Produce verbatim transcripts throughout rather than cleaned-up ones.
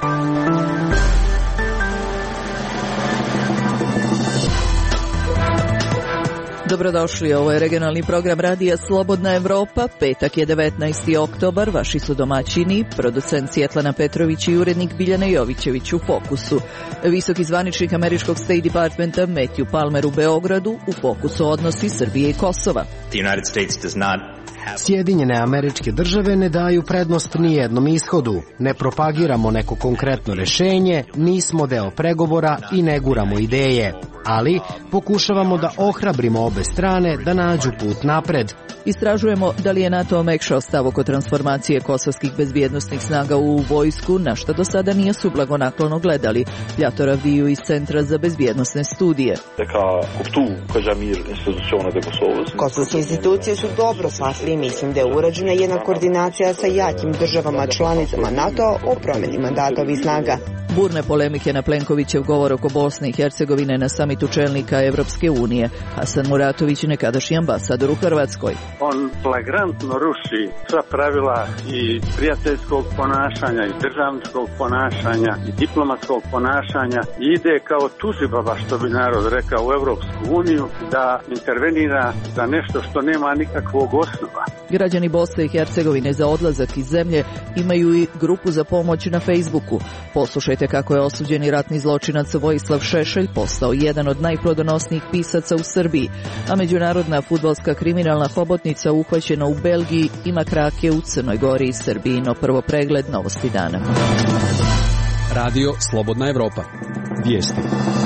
Dobrodošli, ovo je regionalni program radija Slobodna Evropa, petak je devetnaesti oktobar, vaši su domaćini, producent Svjetlana Petrović i urednik Biljana Jovićević u fokusu. Visoki zvaničnik američkog State Departmenta Matthew Palmer u Beogradu, u fokusu odnosi Srbije i Kosova. The United States does not Sjedinjene Američke Države ne daju prednost ni jednom ishodu. Ne propagiramo neko konkretno rešenje, nismo deo pregovora i ne guramo ideje. Ali pokušavamo da ohrabrimo obe strane da nađu put napred. Istražujemo da li je NATO omekšao stav oko transformacije kosovskih bezbjednosnih snaga u vojsku, na što do sada nije su blagonaklono gledali. Ljator Avdiju iz Centra za bezbjednosne studije. Kosovske institucije su dobro shvatili i mislim da je urađena jedna koordinacija sa jakim državama članicama NATO o promjeni mandata ovih snaga. Burne polemike na Plenkovićev govor oko Bosne i Hercegovine na samitu čelnika Evropske unije. Hasan Muratović, nekadašnji ambasador u Hrvatskoj. On flagrantno ruši sva pravila i prijateljskog ponašanja i državničkog ponašanja i diplomatskog ponašanja i ide kao tužibaba, što bi narod rekao, u Evropsku uniju da intervenira za nešto što nema nikakvog osnova. Građani Bosne i Hercegovine za odlazak iz zemlje imaju i grupu za pomoć na Facebooku. Poslušajte kako je osuđeni ratni zločinac Vojislav Šešelj postao jedan od najplodonosnijih pisaca u Srbiji, a međunarodna fudbalska kriminalna hobotnica uhvaćena u Belgiji ima krake u Crnoj Gori i Srbiji. No prvo pregled novosti dana. Radio Slobodna Evropa. Vijesti.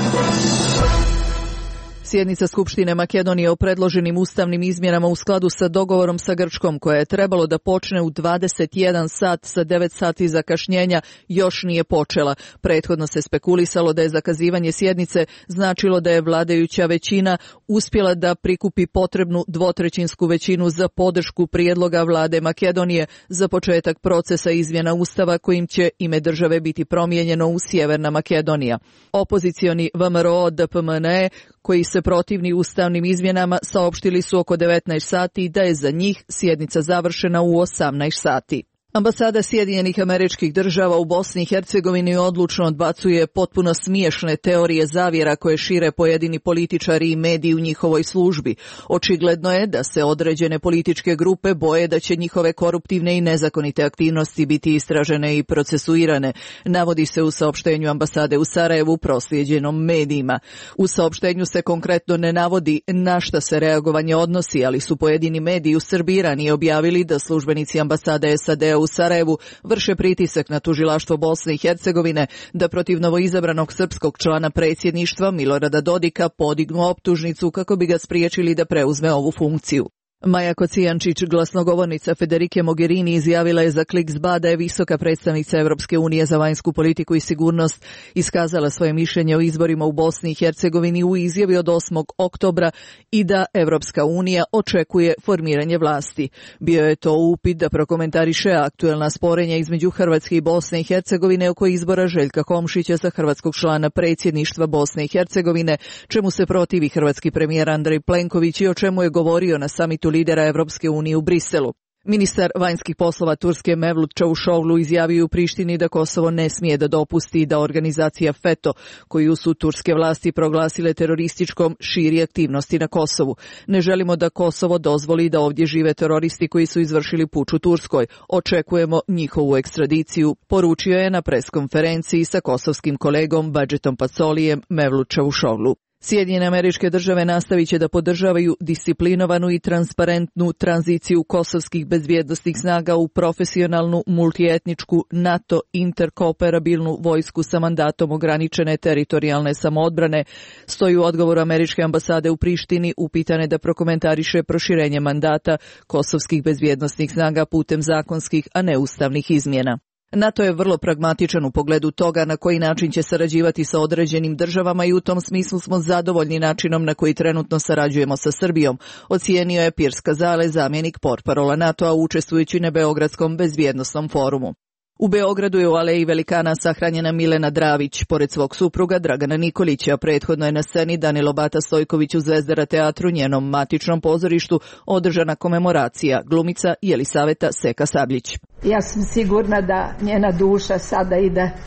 Sjednica Skupštine Makedonije o predloženim ustavnim izmjenama u skladu sa dogovorom sa Grčkom, koja je trebalo da počne u dvadeset jedan sat sa devet sati zakašnjenja, još nije počela. Prethodno se spekulisalo da je zakazivanje sjednice značilo da je vladajuća većina uspjela da prikupi potrebnu dvotrećinsku većinu za podršku prijedloga vlade Makedonije za početak procesa izmjena ustava kojim će ime države biti promijenjeno u Sjeverna Makedonija. Opozicioni V M R O D P M N E, koji se protivni ustavnim izmjenama, saopštili su oko devetnaest sati da je za njih sjednica završena u osamnaest sati. Ambasada Sjedinjenih Američkih Država u Bosni i Hercegovini odlučno odbacuje potpuno smiješne teorije zavjera koje šire pojedini političari i mediji u njihovoj službi. Očigledno je da se određene političke grupe boje da će njihove koruptivne i nezakonite aktivnosti biti istražene i procesuirane, navodi se u saopštenju ambasade u Sarajevu proslijeđenom medijima. U saopštenju se konkretno ne navodi na šta se reagovanje odnosi, ali su pojedini mediji u Srbiji ranije objavili da službenici ambasade S A D u Sarajevu vrše pritisak na tužilaštvo Bosne i Hercegovine da protiv novoizabranog srpskog člana predsjedništva Milorada Dodika podignu optužnicu kako bi ga spriječili da preuzme ovu funkciju. Maja Kocijančić, glasnogovornica Federike Mogherini, izjavila je za Kliks.ba da je visoka predstavnica Evropske unije za vanjsku politiku i sigurnost iskazala svoje mišljenje o izborima u Bosni i Hercegovini u izjavi od osmog oktobra i da Evropska unija očekuje formiranje vlasti. Bio je to upit da prokomentariše aktuelna sporenja između Hrvatske i Bosne i Hercegovine oko izbora Željka Komšića za hrvatskog člana predsjedništva Bosne i Hercegovine, čemu se protivi hrvatski premijer Andrej Plenković i o čemu je govorio na samitu lidera Evropske unije u Briselu. Ministar vanjskih poslova Turske Mevlut Čavuşoğlu izjavio u Prištini da Kosovo ne smije da dopusti da organizacija FETÖ, koju su turske vlasti proglasile terorističkom, širi aktivnosti na Kosovu. Ne želimo da Kosovo dozvoli da ovdje žive teroristi koji su izvršili puč u Turskoj. Očekujemo njihovu ekstradiciju, poručio je na preskonferenciji sa kosovskim kolegom Badžetom Pacolijem Mevlut Čavuşoğlu. Sjedinjene Američke Države nastavit će da podržavaju disciplinovanu i transparentnu tranziciju kosovskih bezbjednosnih snaga u profesionalnu, multietničku, NATO interkooperabilnu vojsku sa mandatom ograničene teritorijalne samoodbrane, stoji u odgovoru Američke ambasade u Prištini upitane da prokomentariše proširenje mandata kosovskih bezbjednosnih snaga putem zakonskih, a ne ustavnih izmjena. NATO je vrlo pragmatičan u pogledu toga na koji način će sarađivati sa određenim državama i u tom smislu smo zadovoljni načinom na koji trenutno sarađujemo sa Srbijom, ocijenio je Piers Kazale, zamjenik portparola NATO-a učestvujući na Beogradskom bezbjednosnom forumu. U Beogradu je u Aleji velikana sahranjena Milena Dravić, pored svog supruga Dragana Nikolića. Prethodno je na sceni Danilo Bata Stojković u Zvezdara teatru, njenom matičnom pozorištu, održana komemoracija, glumica Jelisaveta Seka Sabljić. Ja sam sigurna da njena duša sada ide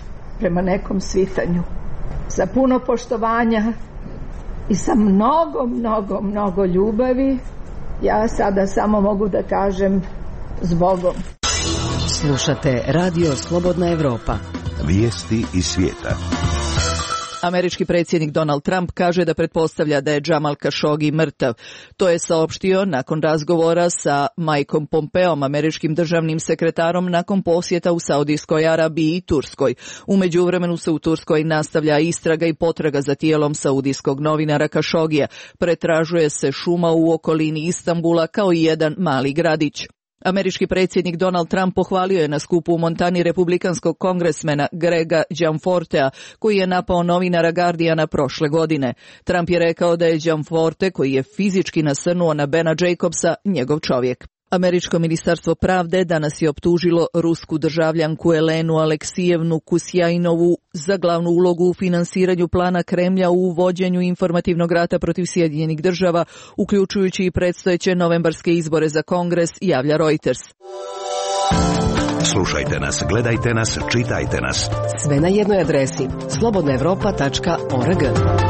prema nekom svitanju. Sa puno poštovanja i sa mnogo, mnogo, mnogo ljubavi, ja sada samo mogu da kažem s Bogom. Slušate Radio Slobodna Evropa. Vijesti iz svijeta. Američki predsjednik Donald Trump kaže da pretpostavlja da je Jamal Khashoggi mrtav. To je saopštio nakon razgovora sa Mikeom Pompeom, američkim državnim sekretarom, nakon posjeta u Saudijskoj Arabiji i Turskoj. U međuvremenu se u Turskoj nastavlja istraga i potraga za tijelom saudijskog novinara Khashoggija. Pretražuje se šuma u okolini Istanbula kao i jedan mali gradić. Američki predsjednik Donald Trump pohvalio je na skupu u Montani republikanskog kongresmena Grega Gianfortea, koji je napao novinara Guardiana prošle godine. Trump je rekao da je Gianforte, koji je fizički nasrnuo na Bena Jacobsa, njegov čovjek. Američko ministarstvo pravde danas je optužilo rusku državljanku Elenu Aleksijevnu Kusjajnovu za glavnu ulogu u finansiranju plana Kremlja u vođenju informativnog rata protiv Sjedinjenih država, uključujući i predstojeće novembarske izbore za Kongres, javlja Reuters. Slušajte nas, gledajte nas, čitajte nas. Sve na jednoj adresi slobodna evropa tačka org.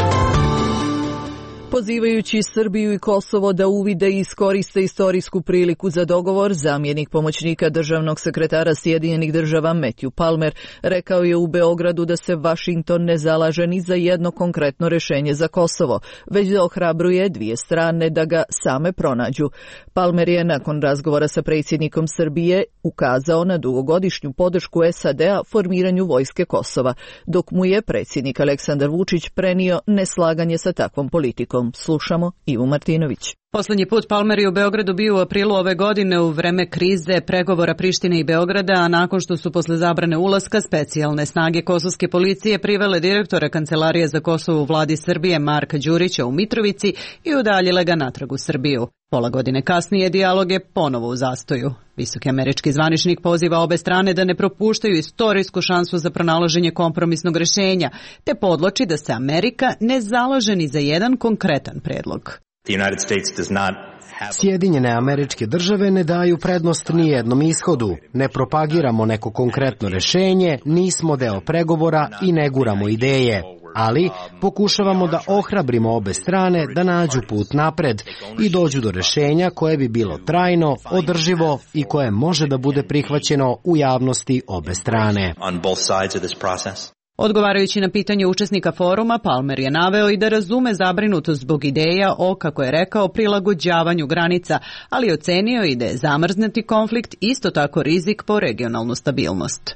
Pozivajući Srbiju i Kosovo da uvide i iskoriste istorijsku priliku za dogovor, zamjenik pomoćnika državnog sekretara Sjedinjenih država Matthew Palmer rekao je u Beogradu da se Vašington ne zalaže ni za jedno konkretno rješenje za Kosovo, već da ohrabruje dvije strane da ga same pronađu. Palmer je nakon razgovora sa predsjednikom Srbije ukazao na dugogodišnju podršku S A D-a formiranju vojske Kosova, dok mu je predsjednik Aleksandar Vučić prenio neslaganje sa takvom politikom. Slušamo Ivu Martinović. Poslednji put Palmer je u Beogradu bio u aprilu ove godine u vreme krize pregovora Prištine i Beograda, a nakon što su posle zabrane ulaska specijalne snage kosovske policije privele direktora Kancelarije za Kosovo u vladi Srbije Marka Đurića u Mitrovici i udaljile ga natrag u Srbiju. Pola godine kasnije dijalog je ponovo u zastoju. Visoki američki zvaničnik poziva obe strane da ne propuštaju istorijsku šansu za pronalaženje kompromisnog rješenja, te podloči da se Amerika ne zalaže ni za jedan konkretan predlog. Sjedinjene Američke Države ne daju prednost ni jednom ishodu. Ne propagiramo neko konkretno rješenje, nismo deo pregovora i ne guramo ideje. Ali pokušavamo da ohrabrimo obe strane da nađu put napred i dođu do rješenja koje bi bilo trajno, održivo i koje može da bude prihvaćeno u javnosti obe strane. Odgovarajući na pitanje učesnika foruma, Palmer je naveo i da razume zabrinutost zbog ideja o, kako je rekao, prilagođavanju granica, ali ocenio i da je zamrznuti konflikt isto tako rizik po regionalnu stabilnost.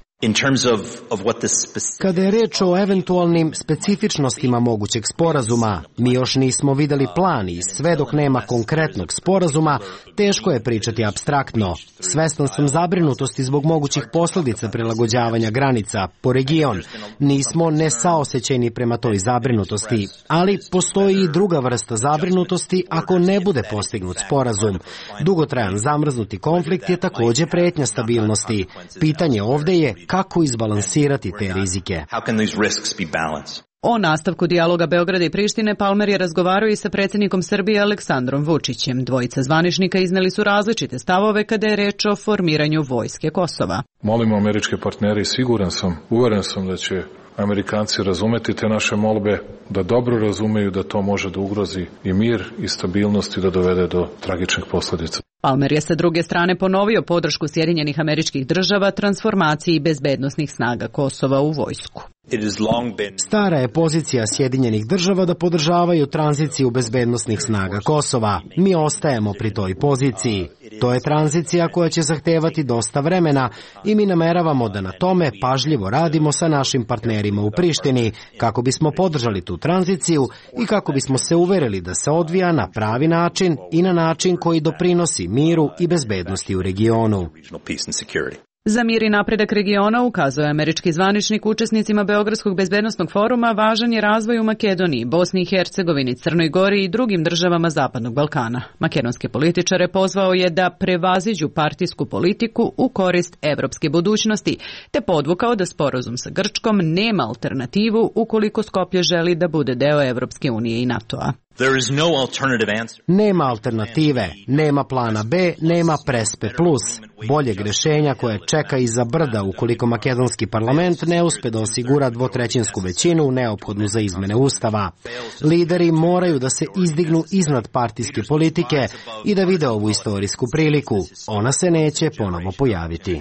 Kada je reč o eventualnim specifičnostima mogućeg sporazuma, mi još nismo videli plan i sve dok nema konkretnog sporazuma, teško je pričati apstraktno. Svestan sam zabrinutosti zbog mogućih posljedica prilagođavanja granica po region. Nismo nesaosećajni prema toj zabrinutosti, ali postoji i druga vrsta zabrinutosti ako ne bude postignut sporazum. Dugotrajan zamrznuti konflikt je također pretnja stabilnosti. Pitanje ovdje je kako izbalansirati te rizike. O nastavku dijaloga Beograda i Prištine Palmer je razgovarao i sa predsjednikom Srbije Aleksandrom Vučićem. Dvojica zvaničnika izneli su različite stavove kada je reč o formiranju vojske Kosova. Molimo američke partnere i siguran sam, uveren sam da će Amerikanci razumeti te naše molbe, da dobro razumeju da to može da ugrozi i mir i stabilnost i da dovede do tragičnih posljedica. Palmer je sa druge strane ponovio podršku Sjedinjenih Američkih Država transformaciji bezbednosnih snaga Kosova u vojsku. Stara je pozicija Sjedinjenih Država da podržavaju tranziciju bezbednosnih snaga Kosova. Mi ostajemo pri toj poziciji. To je tranzicija koja će zahtevati dosta vremena i mi nameravamo da na tome pažljivo radimo sa našim partnerima u Prištini kako bismo podržali tu tranziciju i kako bismo se uverili da se odvija na pravi način i na način koji doprinosi miru i bezbednosti u regionu. Za mir i napredak regiona, ukazuje američki zvaničnik učesnicima Beogradskog bezbednosnog foruma, važan je razvoj u Makedoniji, Bosni i Hercegovini, Crnoj Gori i drugim državama Zapadnog Balkana. Makedonske političare pozvao je da prevaziđu partijsku politiku u korist evropske budućnosti, te podvukao da sporazum sa Grčkom nema alternativu ukoliko Skoplje želi da bude deo Evropske unije i NATO-a. Nema alternative, nema plana B, nema Prespe plus, boljeg rešenja koje čeka iza brda ukoliko makedonski parlament ne uspe da osigura dvotrećinsku većinu neophodnu za izmene ustava. Lideri moraju da se izdignu iznad partijske politike i da vide ovu istorijsku priliku. Ona se neće ponovo pojaviti.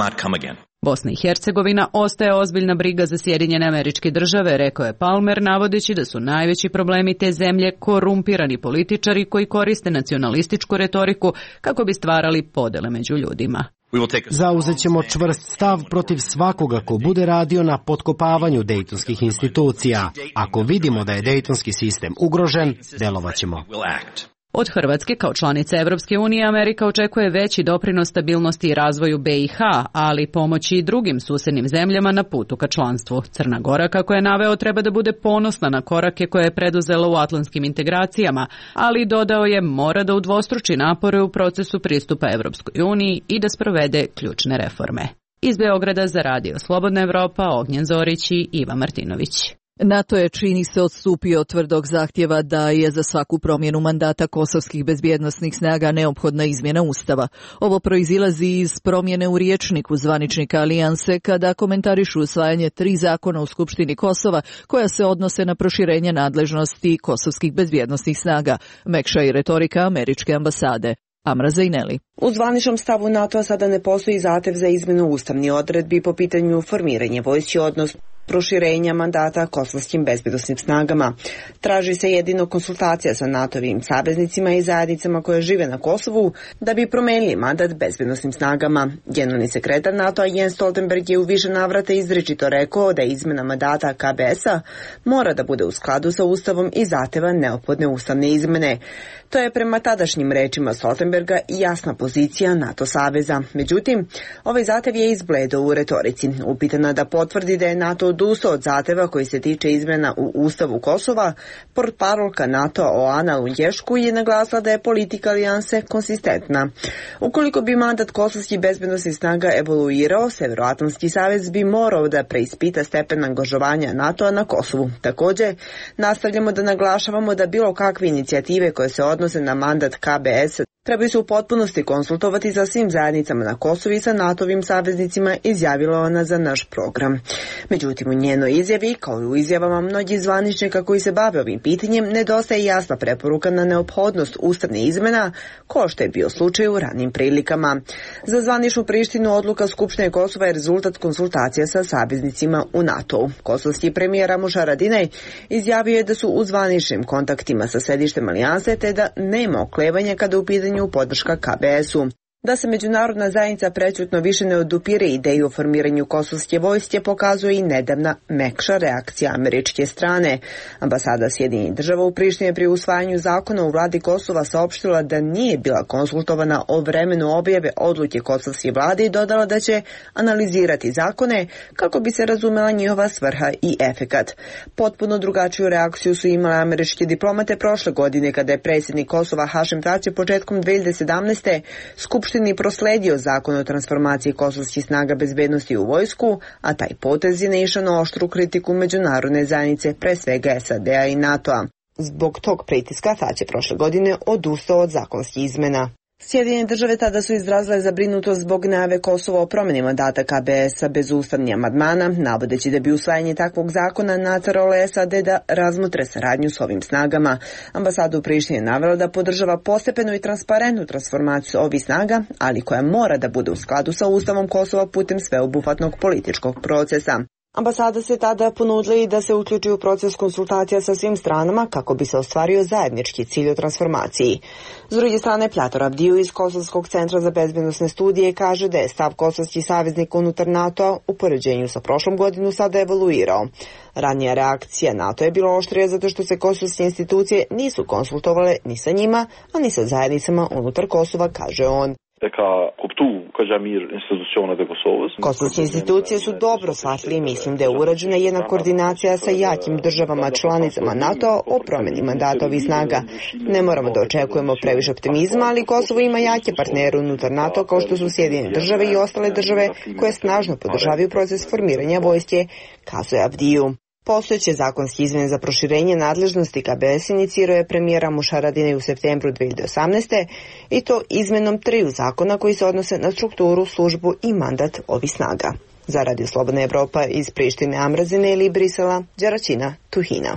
Bosna i Hercegovina ostaje ozbiljna briga za Sjedinjene Američke Države, rekao je Palmer, navodeći da su najveći problemi te zemlje korumpirani političari koji koriste nacionalističku retoriku kako bi stvarali podele među ljudima. Zauzet ćemo čvrst stav protiv svakoga ko bude radio na potkopavanju dejtonskih institucija. Ako vidimo da je dejtonski sistem ugrožen, delovat ćemo. Od Hrvatske kao članice Evropske unije Amerika očekuje veći doprinos stabilnosti i razvoju B i H, ali pomoći i drugim susednim zemljama na putu ka članstvu. Crna Gora, kako je naveo, treba da bude ponosna na korake koje je preduzela u atlantskim integracijama, ali dodao je mora da udvostruči napore u procesu pristupa Evropskoj uniji i da sprovede ključne reforme. Iz Beograda za Radio Slobodna Evropa, Ognjen Zorić i Iva Martinović. NATO je, čini se, odstupio od tvrdog zahtjeva da je za svaku promjenu mandata kosovskih bezbjednosnih snaga neophodna izmjena Ustava. Ovo proizilazi iz promjene u rječniku zvaničnika Alijanse kada komentarišu usvajanje tri zakona u Skupštini Kosova koja se odnose na proširenje nadležnosti kosovskih bezbjednosnih snaga, mekša i retorika američke ambasade. Amra Zajneli. U zvaničnom stavu NATO sada ne postoji zahtev za izmjenu ustavnih odredbi po pitanju formiranja vojske, odnosno proširenja mandata kosovskim bezbjednosnim snagama. Traži se jedino konsultacija sa NATO-vim saveznicima i zajednicama koje žive na Kosovu da bi promenili mandat bezbjednosnim snagama. Generalni sekretar NATO-a Jens Stoltenberg je u više navrata izričito rekao da izmjena mandata K B S-a mora da bude u skladu sa Ustavom i zahteva neophodne ustavne izmene. To je prema tadašnjim rečima Stoltenberga jasna pozicija NATO saveza. Međutim, ovaj zahtev je izbledo u retorici. Upitana da potvrdi da je NATO odustao od zahteva koji se tiče izmjena u Ustavu Kosova, portparolka NATO Oana Lunješko je naglasila da je politika alijanse konsistentna. Ukoliko bi mandat kosovskih bezbjednosnih snaga evoluirao, Severoatlantski savez bi morao da preispita stepen angažovanja NATO-a na Kosovu. Također, nastavljamo da naglašavamo da bilo kakve inicijative koje se odnose na mandat K B S trebaju se u potpunosti konsultovati sa svim zajednicama na Kosovu i sa NATO-vim saveznicima, izjavila ona za naš program. Međutim, u njenoj izjavi, kao i u izjavama mnogih zvaničnika koji se bave ovim pitanjem, nedostaje jasna preporuka na neophodnost ustavnih izmena, ko što je bio slučaj u ranim prilikama. Za zvaničnu Prištinu odluka Skupštine Kosova je rezultat konsultacija sa saveznicima u NATO-u. Kosovski premijer Ramuš Haradinaj izjavio je da su u zvaničnim kontaktima sa sedištem alijanse te da nema oklevanja kada u pitanju podrška K B S-u. Da se međunarodna zajednica prećutno više ne odupire ideju o formiranju kosovske vojske pokazuje i nedavna mekša reakcija američke strane. Ambasada Sjedinjenih Država u Prištini pri usvajanju zakona u vladi Kosova saopštila da nije bila konsultovana o vremenu objave odluke kosovske vlade i dodala da će analizirati zakone kako bi se razumela njihova svrha i efekat. Potpuno drugačiju reakciju su imale američke diplomate prošle godine kada je predsjednik Kosova Hašim Tači početkom dve hiljade sedamnaeste. Skupština prosledio zakon o transformaciji kosovskih snaga bezbednosti u vojsku, a taj potez je naišao na oštru kritiku međunarodne zajednice, pre svega S A D-a i NATO-a. Zbog tog pritiska Tači prošle godine odustao od zakonskih izmena. Sjedinjene Države tada su izrazile zabrinutost zbog najave Kosova o promjeni mandata K B S-a bez ustavnih amandmana, navodeći da bi usvajanje takvog zakona nateralo S A D da razmotre saradnju s ovim snagama. Ambasada u Prištini je navela da podržava postepenu i transparentnu transformaciju ovih snaga, ali koja mora da bude u skladu sa Ustavom Kosova putem sveobuhvatnog političkog procesa. Ambasada se tada ponudila i da se uključi u proces konsultacija sa svim stranama kako bi se ostvario zajednički cilj o transformaciji. S druge strane, Plator Avdiju iz Kosovskog centra za bezbjednosne studije kaže da je stav kosovskih saveznika unutar NATO-a u poređenju sa prošlom godinu sada evoluirao. Ranija reakcija NATO je bila oštrija zato što se kosovske institucije nisu konsultovale ni sa njima, a ni sa zajednicama unutar Kosova, kaže on. Kosovske institucije su dobro shvatili i mislim da je urađena jedna koordinacija sa jakim državama članicama NATO o promjeni mandata ovih snaga. Ne moramo da očekujemo previše optimizma, ali Kosovo ima jake partnere unutar NATO kao što su Sjedinjene Države i ostale države koje snažno podržavaju proces formiranja vojske, kazuje Avdiju. Postojeće zakonske izmjene za proširenje nadležnosti K B S inicirao je premijera Mušaradine u septembru dve hiljade osamnaeste. i to izmenom triju zakona koji se odnose na strukturu, službu i mandat ovih snaga. Za Radio Slobodna Evropa iz Prištine, Amrazine ili Brisela, Đeračina, Tuhina.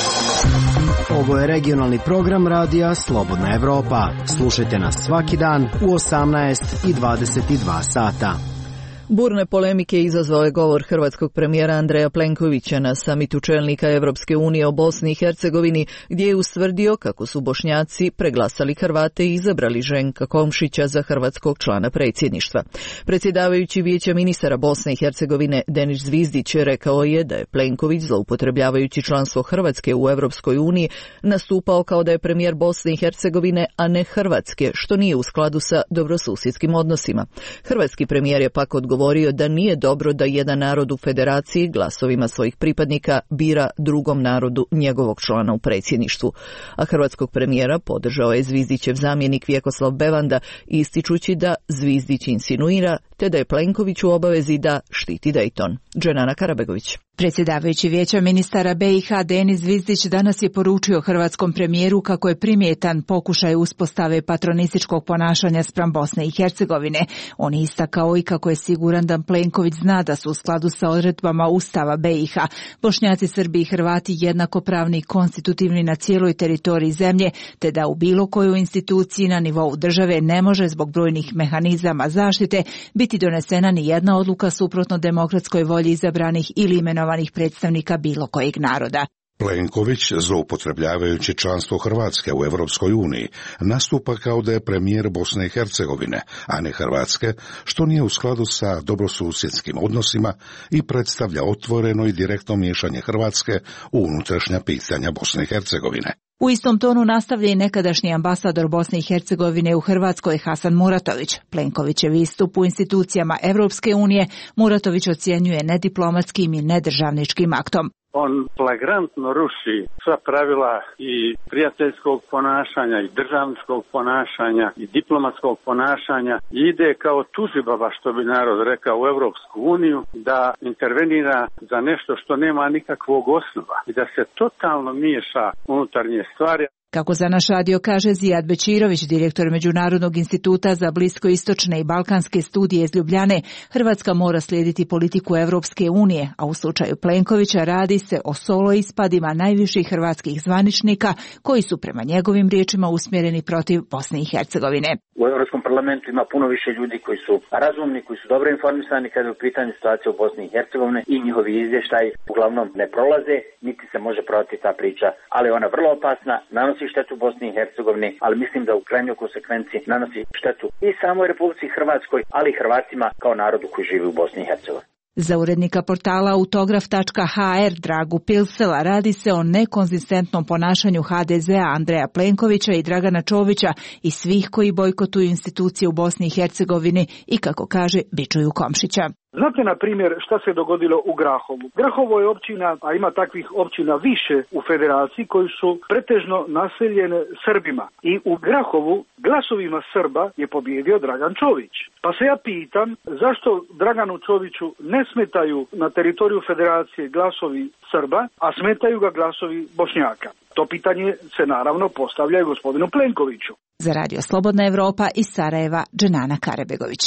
Ovo je regionalni program radija Slobodna Evropa. Slušajte nas svaki dan u osamnaest i dvadeset dva sata. Burne polemike izazvao je govor hrvatskog premijera Andreja Plenkovića na samitu čelnika Evropske unije o Bosni i Hercegovini, gdje je ustvrdio kako su Bošnjaci preglasali Hrvate i izabrali Ženka Komšića za hrvatskog člana predsjedništva. Predsjedavajući Vijeća ministara Bosne i Hercegovine Denis Zvizdić rekao je da je Plenković, zloupotrebljavajući članstvo Hrvatske u Evropskoj uniji, nastupao kao da je premijer Bosne i Hercegovine, a ne Hrvatske, što nije u skladu sa dobrosusjedskim odnosima. Hrvatski premijer je pak odgovorio govorio da nije dobro da jedan narod u federaciji glasovima svojih pripadnika bira drugom narodu njegovog člana u predsjedništvu. A hrvatskog premijera podržao je Zvizdićev zamjenik Vjekoslav Bevanda, ističući da Zvizdić insinuira te da je Plenković u obavezi da štiti Dejton. Dženana Karabegović. Predsjedavajući Vijeća ministara B i H Denis Zvizdić danas je poručio hrvatskom premijeru kako je primjetan pokušaj uspostave patronističkog ponašanja spram Bosne i Hercegovine. On je istakao i kako je siguran da Plenković zna da su u skladu sa odredbama Ustava B i H Bošnjaci, Srbi i Hrvati jednakopravni i konstitutivni na cijeloj teritoriji zemlje, te da u bilo kojoj instituciji na nivou države ne može zbog brojnih mehanizama zaštite biti donesena ni jedna odluka suprotno demokratskoj volji izabranih ili imenovanih predstavnika bilo kojeg naroda. Plenković, zloupotrebljavajući članstvo Hrvatske u Evropskoj uniji, nastupa kao da je premijer Bosne i Hercegovine, a ne Hrvatske, što nije u skladu sa dobrosusjedskim odnosima i predstavlja otvoreno i direktno miješanje Hrvatske u unutrašnja pitanja Bosne i Hercegovine. U istom tonu nastavlja i nekadašnji ambasador Bosne i Hercegovine u Hrvatskoj Hasan Muratović. Plenkovićev istup u institucijama Evropske unije Muratović ocjenjuje nediplomatskim i nedržavničkim aktom. On flagrantno ruši sva pravila i prijateljskog ponašanja i državničkog ponašanja i diplomatskog ponašanja i ide kao tužibaba, što bi narod rekao, u Evropsku uniju, da intervenira za nešto što nema nikakvog osnova i da se totalno miješa unutarnje stvari. Kako za naš radio kaže Zijad Bečirović, direktor Međunarodnog instituta za bliskoistočne i balkanske studije iz Ljubljane, Hrvatska mora slijediti politiku Evropske unije, a u slučaju Plenkovića radi se o solo ispadima najviših hrvatskih zvaničnika koji su prema njegovim riječima usmjereni protiv Bosne i Hercegovine. U Europskom parlamentu ima puno više ljudi koji su razumni, koji su dobro informisani kada je u pitanju situacije u Bosni i Hercegovine i njihovi izvještaji uglavnom ne prolaze, niti se može prodati ta priča, ali ona je vrlo opasna, nanosi štetu Bosni i Hercegovini, ali mislim da u krajnjoj konsekvenciji nanosi štetu i samoj Republici Hrvatskoj, ali i Hrvatima kao narodu koji živi u Bosni i Hercegovini. Za urednika portala autograf tačka h r Dragu Pilsela radi se o nekonzistentnom ponašanju H D Z-a Andreja Plenkovića i Dragana Čovića i svih koji bojkotuju institucije u Bosni i Hercegovini i, kako kaže, bičuju Komšića. Znate, na primjer, šta se dogodilo u Grahovu? Grahovo je općina, a ima takvih općina više u federaciji, koji su pretežno naseljene Srbima. I u Grahovu glasovima Srba je pobijedio Dragan Čović. Pa se ja pitam, zašto Draganu Čoviću ne smetaju na teritoriju federacije glasovi Srba, a smetaju ga glasovi Bošnjaka? To pitanje se naravno postavlja i gospodinu Plenkoviću. Za Radio Slobodna Evropa iz Sarajeva, Dženana Karabegović.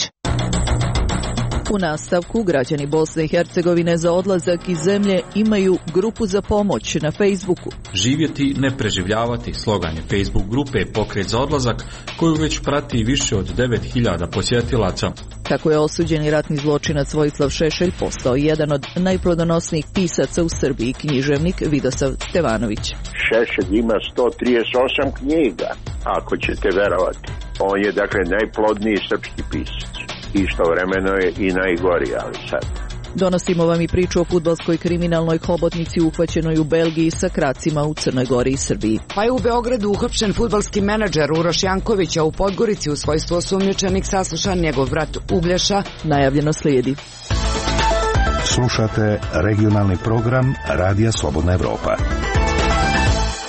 U nastavku, građani Bosne i Hercegovine za odlazak iz zemlje imaju grupu za pomoć na Facebooku. Živjeti, ne preživljavati, slogan je Facebook grupe Pokret za odlazak, koju već prati više od devet hiljada posjetilaca. Kako je osuđeni ratni zločinac Vojislav Šešelj postao jedan od najplodonosnijih pisaca u Srbiji, književnik Vidosav Stevanović. Šešelj ima sto trideset osam knjiga, ako ćete verovati. On je dakle najplodniji srpski pisac. I što vremeno je i najgori, ali sad. Donosimo vam i priču o fudbalskoj kriminalnoj hobotnici uhvaćenoj u Belgiji sa kracima u Crnoj Gori i Srbiji. Pa je u Beogradu uhapšen fudbalski menadžer Uroš Janković, a u Podgorici u svojstvu osumnjičenih saslušan njegov brat Uglješa. Najavljeno slijedi. Slušate regionalni program Radija Slobodna Evropa.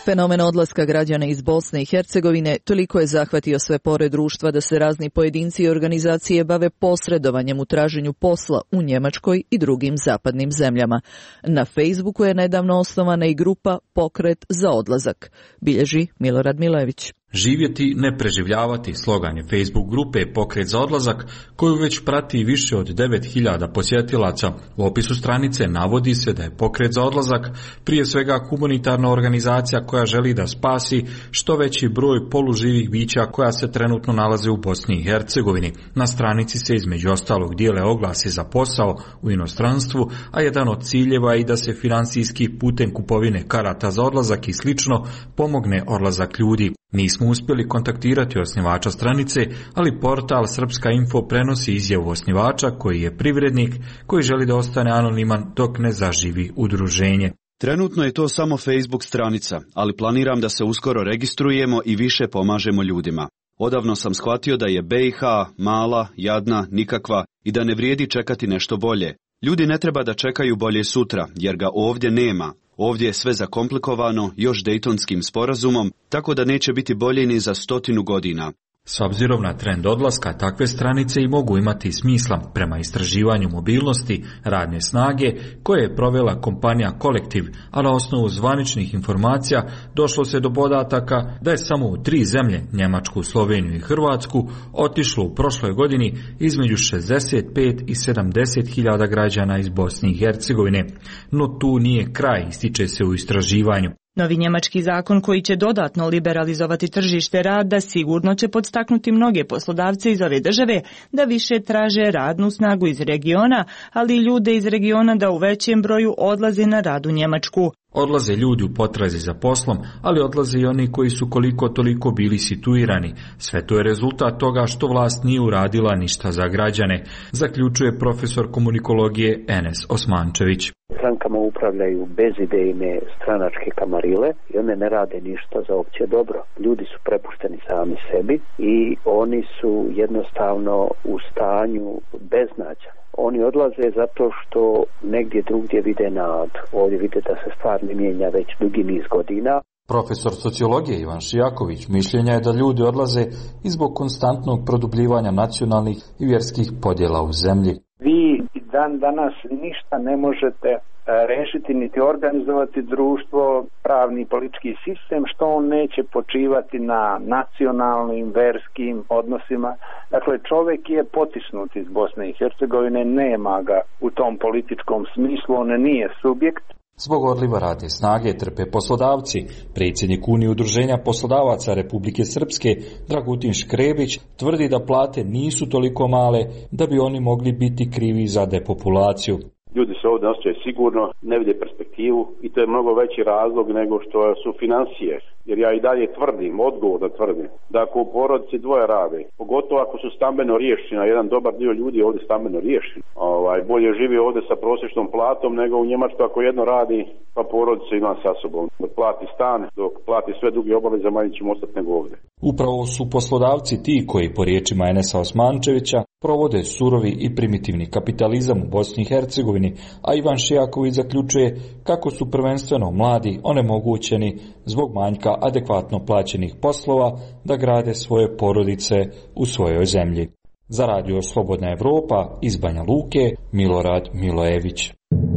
Fenomen odlaska građana iz Bosne i Hercegovine toliko je zahvatio sve pore društva da se razni pojedinci i organizacije bave posredovanjem u traženju posla u Njemačkoj i drugim zapadnim zemljama. Na Facebooku je nedavno osnovana i grupa Pokret za odlazak, bilježi Milorad Milojević. Živjeti, ne preživljavati, slogan je Facebook grupe Pokret za odlazak, koju već prati više od devet hiljada posjetilaca. U opisu stranice navodi se da je Pokret za odlazak prije svega humanitarna organizacija koja želi da spasi što veći broj poluživih bića koja se trenutno nalaze u Bosni i Hercegovini. Na stranici se između ostalog dijele oglasi za posao u inostranstvu, a jedan od ciljeva je i da se financijski putem kupovine karata za odlazak i slično pomogne odlazak ljudi. Nismo uspjeli kontaktirati osnivača stranice, ali portal Srpska info prenosi izjavu osnivača koji je privrednik koji želi da ostane anoniman dok ne zaživi udruženje. Trenutno je to samo Facebook stranica, ali planiram da se uskoro registrujemo i više pomažemo ljudima. Odavno sam shvatio da je B i H mala, jadna, nikakva i da ne vrijedi čekati nešto bolje. Ljudi ne treba da čekaju bolje sutra, jer ga ovdje nema. Ovdje je sve zakomplikovano još Dejtonskim sporazumom, tako da neće biti bolje ni za stotinu godina. S obzirom na trend odlaska, takve stranice i mogu imati smisla prema istraživanju mobilnosti radne snage koje je provela kompanija Kolektiv, a na osnovu zvaničnih informacija došlo se do podataka da je samo u tri zemlje, Njemačku, Sloveniju i Hrvatsku, otišlo u prošloj godini između šezdeset pet i sedamdeset hiljada građana iz Bosne i Hercegovine. No tu nije kraj, ističe se u istraživanju. Novi njemački zakon koji će dodatno liberalizovati tržište rada sigurno će podstaknuti mnoge poslodavce iz ove države da više traže radnu snagu iz regiona, ali i ljude iz regiona da u većem broju odlaze na rad u Njemačku. Odlaze ljudi u potrazi za poslom, ali odlaze i oni koji su koliko toliko bili situirani. Sve to je rezultat toga što vlast nije uradila ništa za građane, zaključuje profesor komunikologije Enes Osmančević. Strankama upravljaju bezidejne stranačke kamarile i one ne rade ništa za opće dobro. Ljudi su prepušteni sami sebi i oni su jednostavno u stanju beznađa. Oni odlaze zato što negdje drugdje vide nadu. Ovdje vide da se stvar ne mijenja već dugi niz godina. Profesor sociologije Ivan Šijaković mišljenja je da ljudi odlaze i zbog konstantnog produbljivanja nacionalnih i vjerskih podjela u zemlji. Vi dan danas ništa ne možete rešiti niti organizovati društvo, pravni i politički sistem što on neće počivati na nacionalnim, verskim odnosima. Dakle, čovjek je potisnut iz Bosne i Hercegovine, nema ga u tom političkom smislu, on nije subjekt. Zbog odliva radne snage trpe poslodavci. Predsjednik Unije udruženja poslodavaca Republike Srpske, Dragutin Škrebić, tvrdi da plate nisu toliko male da bi oni mogli biti krivi za depopulaciju. Ljudi se ovdje osjećaju sigurno, ne vide perspektivu i to je mnogo veći razlog nego što su financije. Jer ja i dalje tvrdim, odgovorno tvrdim, da ako u porodici dvoje rade, pogotovo ako su stambeno riješeni, a jedan dobar dio ljudi je ovdje stambeno riješen, ovaj, bolje živi ovdje sa prosječnom platom nego u Njemačkoj ako jedno radi, pa porodica ima sa sobom. Dok plati stan, dok plati sve druge obaveze, manje ćemo ostati nego ovdje. Upravo su poslodavci ti koji, po riječima Enesa Osmančevića, provode surovi i primitivni kapitalizam u Bosni i Hercegovini, a Ivan Šijaković zaključuje kako su prvenstveno mladi onemogućeni zbog manjka adekvatno plaćenih poslova da grade svoje porodice u svojoj zemlji. Za radio Slobodna Evropa iz Banja Luke, Milorad Milojević.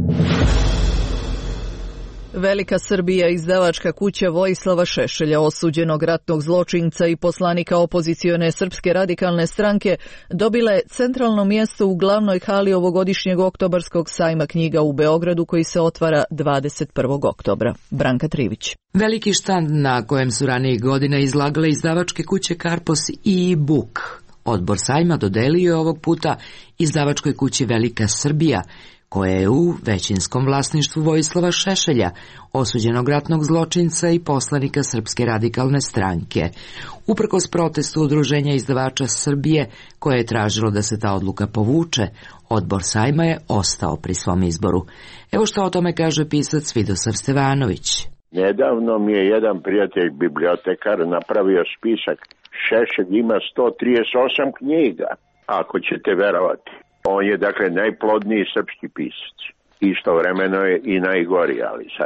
Velika Srbija, izdavačka kuća Vojislava Šešelja, osuđenog ratnog zločinca i poslanika opozicione Srpske radikalne stranke, dobila je centralno mjesto u glavnoj hali ovogodišnjeg oktobarskog sajma knjiga u Beogradu koji se otvara dvadeset prvog oktobra. Branka Trivić. Veliki štand na kojem su ranijih godina izlagale izdavačke kuće Karpos i Buk. Odbor sajma dodelio je ovog puta izdavačkoj kući Velika Srbija, koja je u većinskom vlasništvu Vojislava Šešelja, osuđenog ratnog zločinca i poslanika Srpske radikalne stranke. Uprkos protestu Udruženja izdavača Srbije, koje je tražilo da se ta odluka povuče, odbor sajma je ostao pri svom izboru. Evo što o tome kaže pisac Vidosav Stevanović. Nedavno mi je jedan prijatelj bibliotekar napravio spisak. Šešelj ima sto trideset osam knjiga, ako ćete verovati. On je dakle najplodniji srpski pisac. Istovremeno je i najgori, ali sad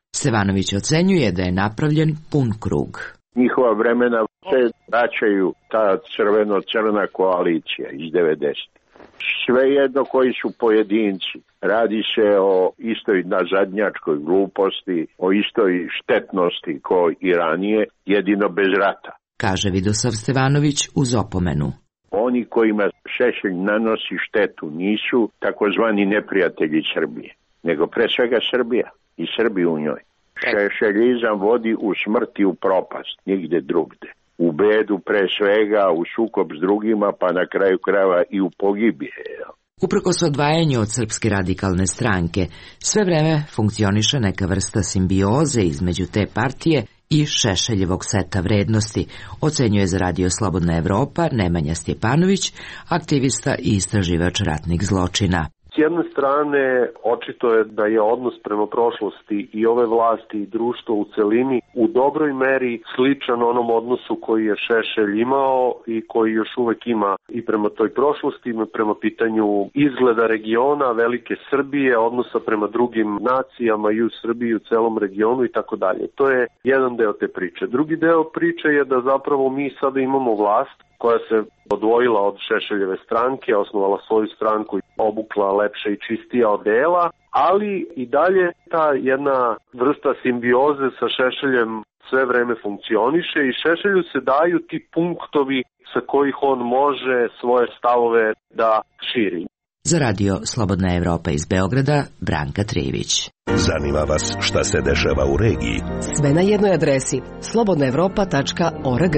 Stevanović ocenjuje da je napravljen pun krug. Njihova vremena se vraćaju ta crveno-crna koalicija iz devedesetih. Svejedno koji su pojedinci. Radi se o istoj nazadnjačkoj gluposti, o istoj štetnosti kao i ranije, jedino bez rata. Kaže Vidosav Stevanović uz opomenu. Oni kojima Šešelj nanosi štetu nisu takozvani neprijatelji Srbije, nego pre svega Srbija i Srbi u njoj. Šešeljizam vodi u smrt i u propast, nigde drugde. U bedu pre svega, u sukob s drugima, pa na kraju krajeva i u pogibije. Uprkos odvajanju od Srpske radikalne stranke, sve vreme funkcioniše neka vrsta simbioze između te partije i Šešeljevog seta vrednosti, ocenjuje za Radio Slobodna Evropa Nemanja Stjepanović, aktivista i istraživač ratnih zločina. S jedne strane, očito je da je odnos prema prošlosti i ove vlasti i društva u celini u dobroj meri sličan onom odnosu koji je Šešelj imao i koji još uvek ima i prema toj prošlosti, i prema pitanju izgleda regiona, Velike Srbije, odnosa prema drugim nacijama i u Srbiji, u celom regionu i tako dalje. To je jedan deo te priče. Drugi deo priče je da zapravo mi sada imamo vlast koja se odvojila od Šešeljeve stranke, osnovala svoju stranku i obukla lepše i čistija odela, ali i dalje ta jedna vrsta simbioze sa Šešeljem sve vreme funkcioniše i Šešelju se daju ti punktovi sa kojih on može svoje stavove da širi. Za Radio Slobodna Evropa iz Beograda, Branka Trijević. Zanima vas šta se dešava u regiji? Sve na jednoj adresi slobodna evropa tačka org.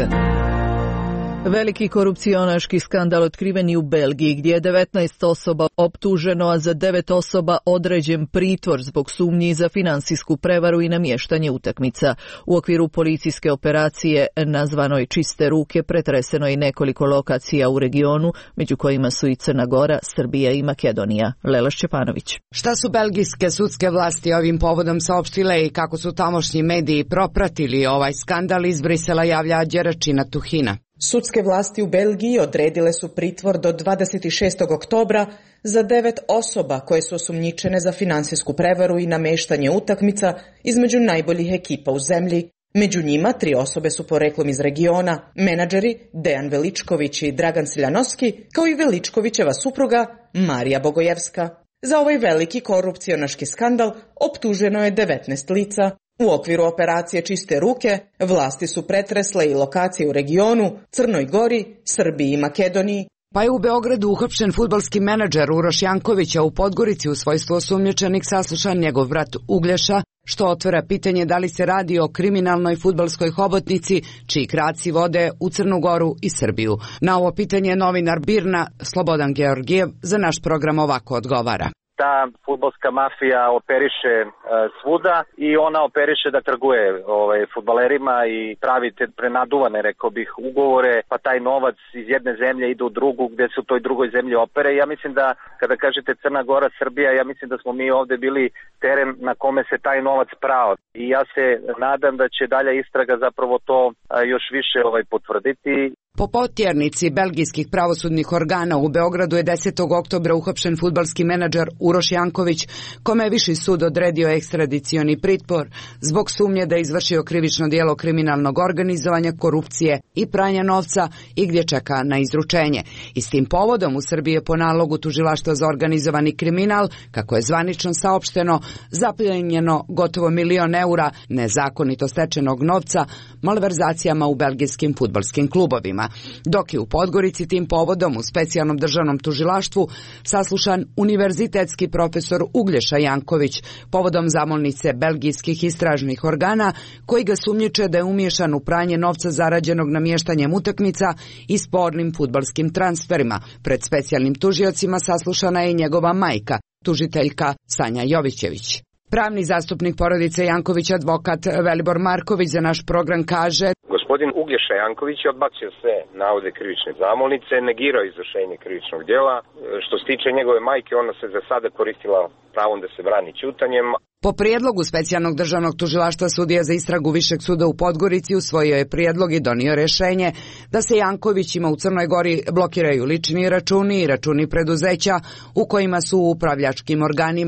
Veliki korupcionaški skandal otkriven i u Belgiji, gdje je devetnaest osoba optuženo, a za devet osoba određen pritvor zbog sumnji za finansijsku prevaru i namještanje utakmica. U okviru policijske operacije nazvanoj Čiste ruke pretreseno je nekoliko lokacija u regionu, među kojima su i Crna Gora, Srbija i Makedonija. Lela Šćepanović. Šta su belgijske sudske vlasti ovim povodom saopštile i kako su tamošnji mediji propratili ovaj skandal, iz Brisela javlja Đeračina Tuhina. Sudske vlasti u Belgiji odredile su pritvor do dvadeset šestog oktobra za devet osoba koje su osumnjičene za finansijsku prevaru i nameštanje utakmica između najboljih ekipa u zemlji. Među njima tri osobe su poreklom iz regiona, menadžeri Dejan Veličković i Dragan Siljanovski, kao i Veličkovićeva supruga Marija Bogojevska. Za ovaj veliki korupcionaški skandal optuženo je devetnaest lica. U okviru operacije Čiste ruke vlasti su pretresle i lokacije u regionu, Crnoj Gori, Srbiji i Makedoniji. Pa je u Beogradu uhapšen fudbalski menadžer Uroš Janković, a u Podgorici u svojstvu osumnjičenih saslušan njegov brat Uglješa, što otvara pitanje da li se radi o kriminalnoj fudbalskoj hobotnici čiji kraci vode u Crnu Goru i Srbiju. Na ovo pitanje novinar Birna Slobodan Georgijev za naš program ovako odgovara. Ta fudbalska mafija operiše e, svuda i ona operiše da trguje ovaj, fudbalerima i pravi te prenaduvane, rekao bih, ugovore, pa taj novac iz jedne zemlje ide u drugu gdje se u toj drugoj zemlji opere. Ja mislim da kada kažete Crna Gora, Srbija, ja mislim da smo mi ovdje bili teren na kome se taj novac prao. I ja se nadam da će dalja istraga zapravo to a, još više ovaj, potvrditi. Po potjernici belgijskih pravosudnih organa u Beogradu je desetog oktobra uhapšen fudbalski menadžer Uroš Janković, kome je Viši sud odredio ekstradicioni pritvor zbog sumnje da je izvršio krivično djelo kriminalnog organizovanja, korupcije i pranja novca i gdje čeka na izručenje. I s tim povodom u Srbiji je po nalogu Tužilaštva za organizovani kriminal, kako je zvanično saopšteno, zapljenjeno gotovo milion eura nezakonito stečenog novca malverzacijama u belgijskim fudbalskim klubovima. Dok je u Podgorici tim povodom u specijalnom državnom tužilaštvu saslušan univerzitetski profesor Uglješa Janković povodom zamolnice belgijskih istražnih organa koji ga sumnjiče da je umiješan u pranje novca zarađenog namještanjem utakmica i spornim fudbalskim transferima. Pred specijalnim tužiocima saslušana je i njegova majka, tužiteljka Sanja Jovićević. Pravni zastupnik porodice Janković, advokat Velibor Marković, za naš program kaže: Gospodin Uglješa Janković je odbacio sve navode krivične zamolnice, negirao izvršenje krivičnog djela. Što se tiče njegove majke, ona se za sada koristila pravom da se brani ćutanjem. Po prijedlogu specijalnog državnog tužilaštva sudija za istragu Višeg suda u Podgorici usvojio je prijedlog i donio rješenje da se Jankovićima u Crnoj Gori blokiraju lični računi i računi preduzeća u kojima su u upravljačkim organima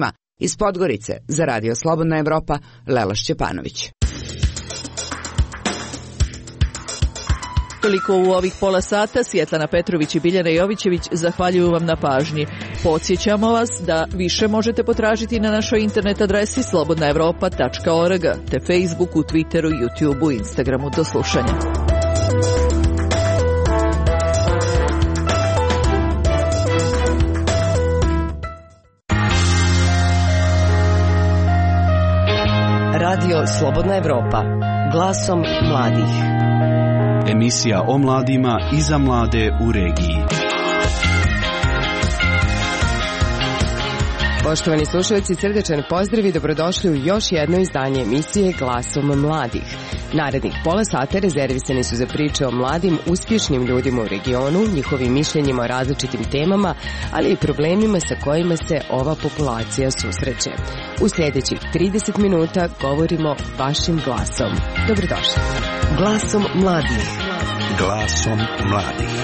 Iz Podgorice za Radio Slobodna Evropa, Lela Šćepanović. Toliko u ovih pola sata. Svjetlana Petrović i Biljana Jovićević zahvaljuju vam na pažnji. Podsjećamo vas da više možete potražiti na našoj internet adresi slobodna evropa tačka org, te Facebooku, Twitteru, YouTubeu, Instagramu. Do slušanja. Radio Slobodna Evropa, glasom mladih. Emisija o mladima i za mlade u regiji. Poštovani slušalci, srdečan pozdrav i dobrodošli u još jedno izdanje emisije Glasom mladih. Narednih pola sata rezervisani su za priče o mladim, uspješnim ljudima u regionu, njihovim mišljenjima o različitim temama, ali i problemima sa kojima se ova populacija susreće. U sljedećih trideset minuta govorimo vašim glasom. Dobrodošli. Glasom mladih. Glasom mladih.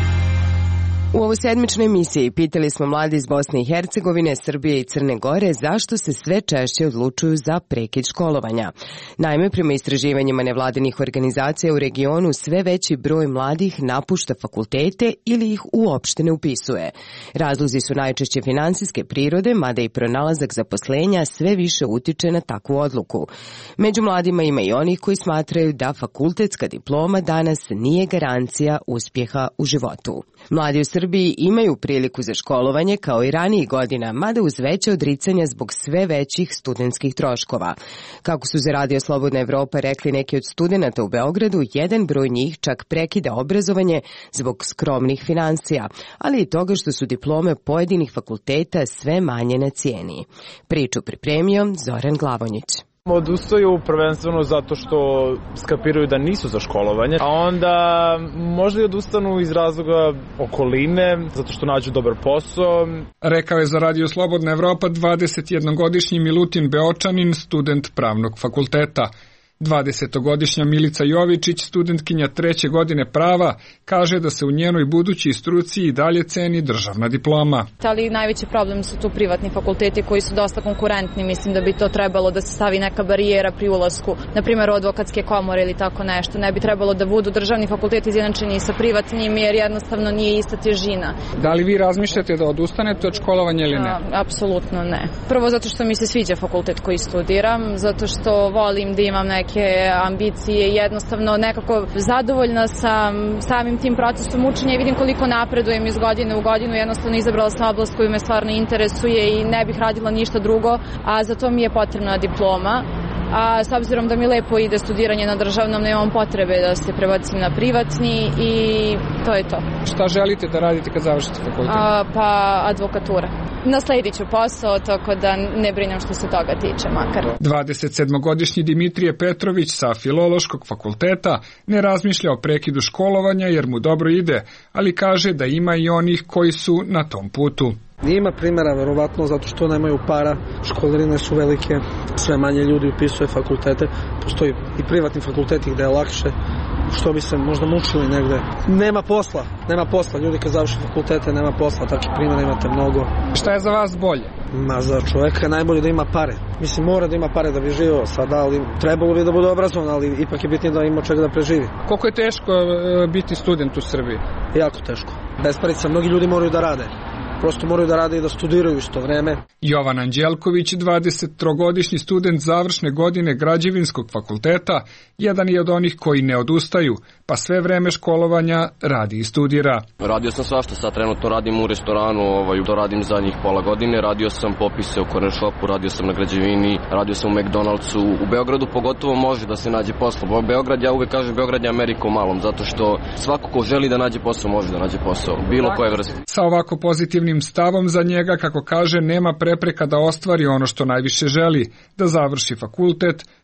U ovoj sedmičnoj emisiji pitali smo mladi iz Bosne i Hercegovine, Srbije i Crne Gore zašto se sve češće odlučuju za prekid školovanja. Naime, prema istraživanjima nevladinih organizacija u regionu sve veći broj mladih napušta fakultete ili ih uopšte ne upisuje. Razlozi su najčešće finansijske prirode, mada i pronalazak zaposlenja sve više utiče na takvu odluku. Među mladima ima i onih koji smatraju da fakultetska diploma danas nije garancija uspjeha u životu. Mladi u Srbiji imaju priliku za školovanje kao i ranijih godina, mada uz veće odricanja zbog sve većih studentskih troškova. Kako su za Radio Slobodna Evropa rekli neki od studenata u Beogradu, jedan broj njih čak prekida obrazovanje zbog skromnih finansija, ali i toga što su diplome pojedinih fakulteta sve manje na cijeni. Priču pripremio Zoran Glavonjić. Odustaju prvenstveno zato što skapiraju da nisu za školovanje, a onda možda i odustanu iz razloga okoline, zato što nađu dobar posao. Rekao je za Radio Slobodna Evropa dvadesetjednogodišnji Milutin Beočanin, student pravnog fakulteta. dvadesetogodišnja Milica Jovičić, studentkinja treće godine prava, kaže da se u njenoj budućoj struci i dalje ceni državna diploma. Ali najveći problem su tu privatni fakulteti koji su dosta konkurentni. Mislim da bi to trebalo da se stavi neka barijera pri ulasku, na primjer u advokatske komore ili tako nešto. Ne bi trebalo da budu državni fakulteti izjednačeni sa privatnim jer jednostavno nije ista težina. Da li vi razmišljate da odustanete od školovanja ili ne? A, apsolutno ne. Prvo zato što mi se sviđa fakultet koji studiram, zato što volim da imam neke ambicije, jednostavno nekako zadovoljna sam samim tim procesom učenja i vidim koliko napredujem iz godine u godinu, jednostavno izabrala sam oblast koju me stvarno interesuje i ne bih radila ništa drugo, a za to mi je potrebna diploma. A s obzirom da mi lepo ide studiranje na državnom, nemam potrebe da se prebacim na privatni i to je to. Šta želite da radite kad završite fakultet? A, pa advokatura. Nasledit ću posao, tako da ne brinem što se toga tiče makar. dvadesetsedmogodišnji Dimitrije Petrović sa Filološkog fakulteta ne razmišlja o prekidu školovanja jer mu dobro ide, ali kaže da ima i onih koji su na tom putu. Ima primjera, verovatno, zato što nemaju para, školarine su velike, sve manje ljudi upisuje fakultete, postoji i privatni fakulteti gde je lakše, što bi se možda mučili negde. Nema posla, nema posla, ljudi kad završi fakultete nema posla, takih primjera imate mnogo. Šta je za vas bolje? Ma za čoveka je najbolje da ima pare. Mislim, mora da ima pare da bi živio sada, ali trebalo bi da bude obrazovan, ali ipak je bitnije da ima čega da preživi. Koliko je teško biti student u Srbiji? Jako teško. Bez parica, mnogi ljudi moraju da rade. Prosto moraju da rade i da studiraju isto vreme. Jovan Anđelković, dvadesettrogodišnji student završne godine Građevinskog fakulteta, jedan je od onih koji ne odustaju, pa sve vreme školovanja radi i studira. Radio sam svašta, sad trenutno radim u restoranu, ovaj, to radim zadnjih pola godine, radio sam popise u corner shopu, radio sam na građevini, radio sam u McDonald'su. U Beogradu pogotovo može da se nađe posao. Beograd, ja uvek kažem, Beograd je Amerika u malom, zato što svako ko želi da nađe posao može da nađe posao, bilo koje vrste. Sa ovako pozitivnim stavom za njega, kako kaže, nema prepreka da ostvari ono što najviše želi, da završi fakultet,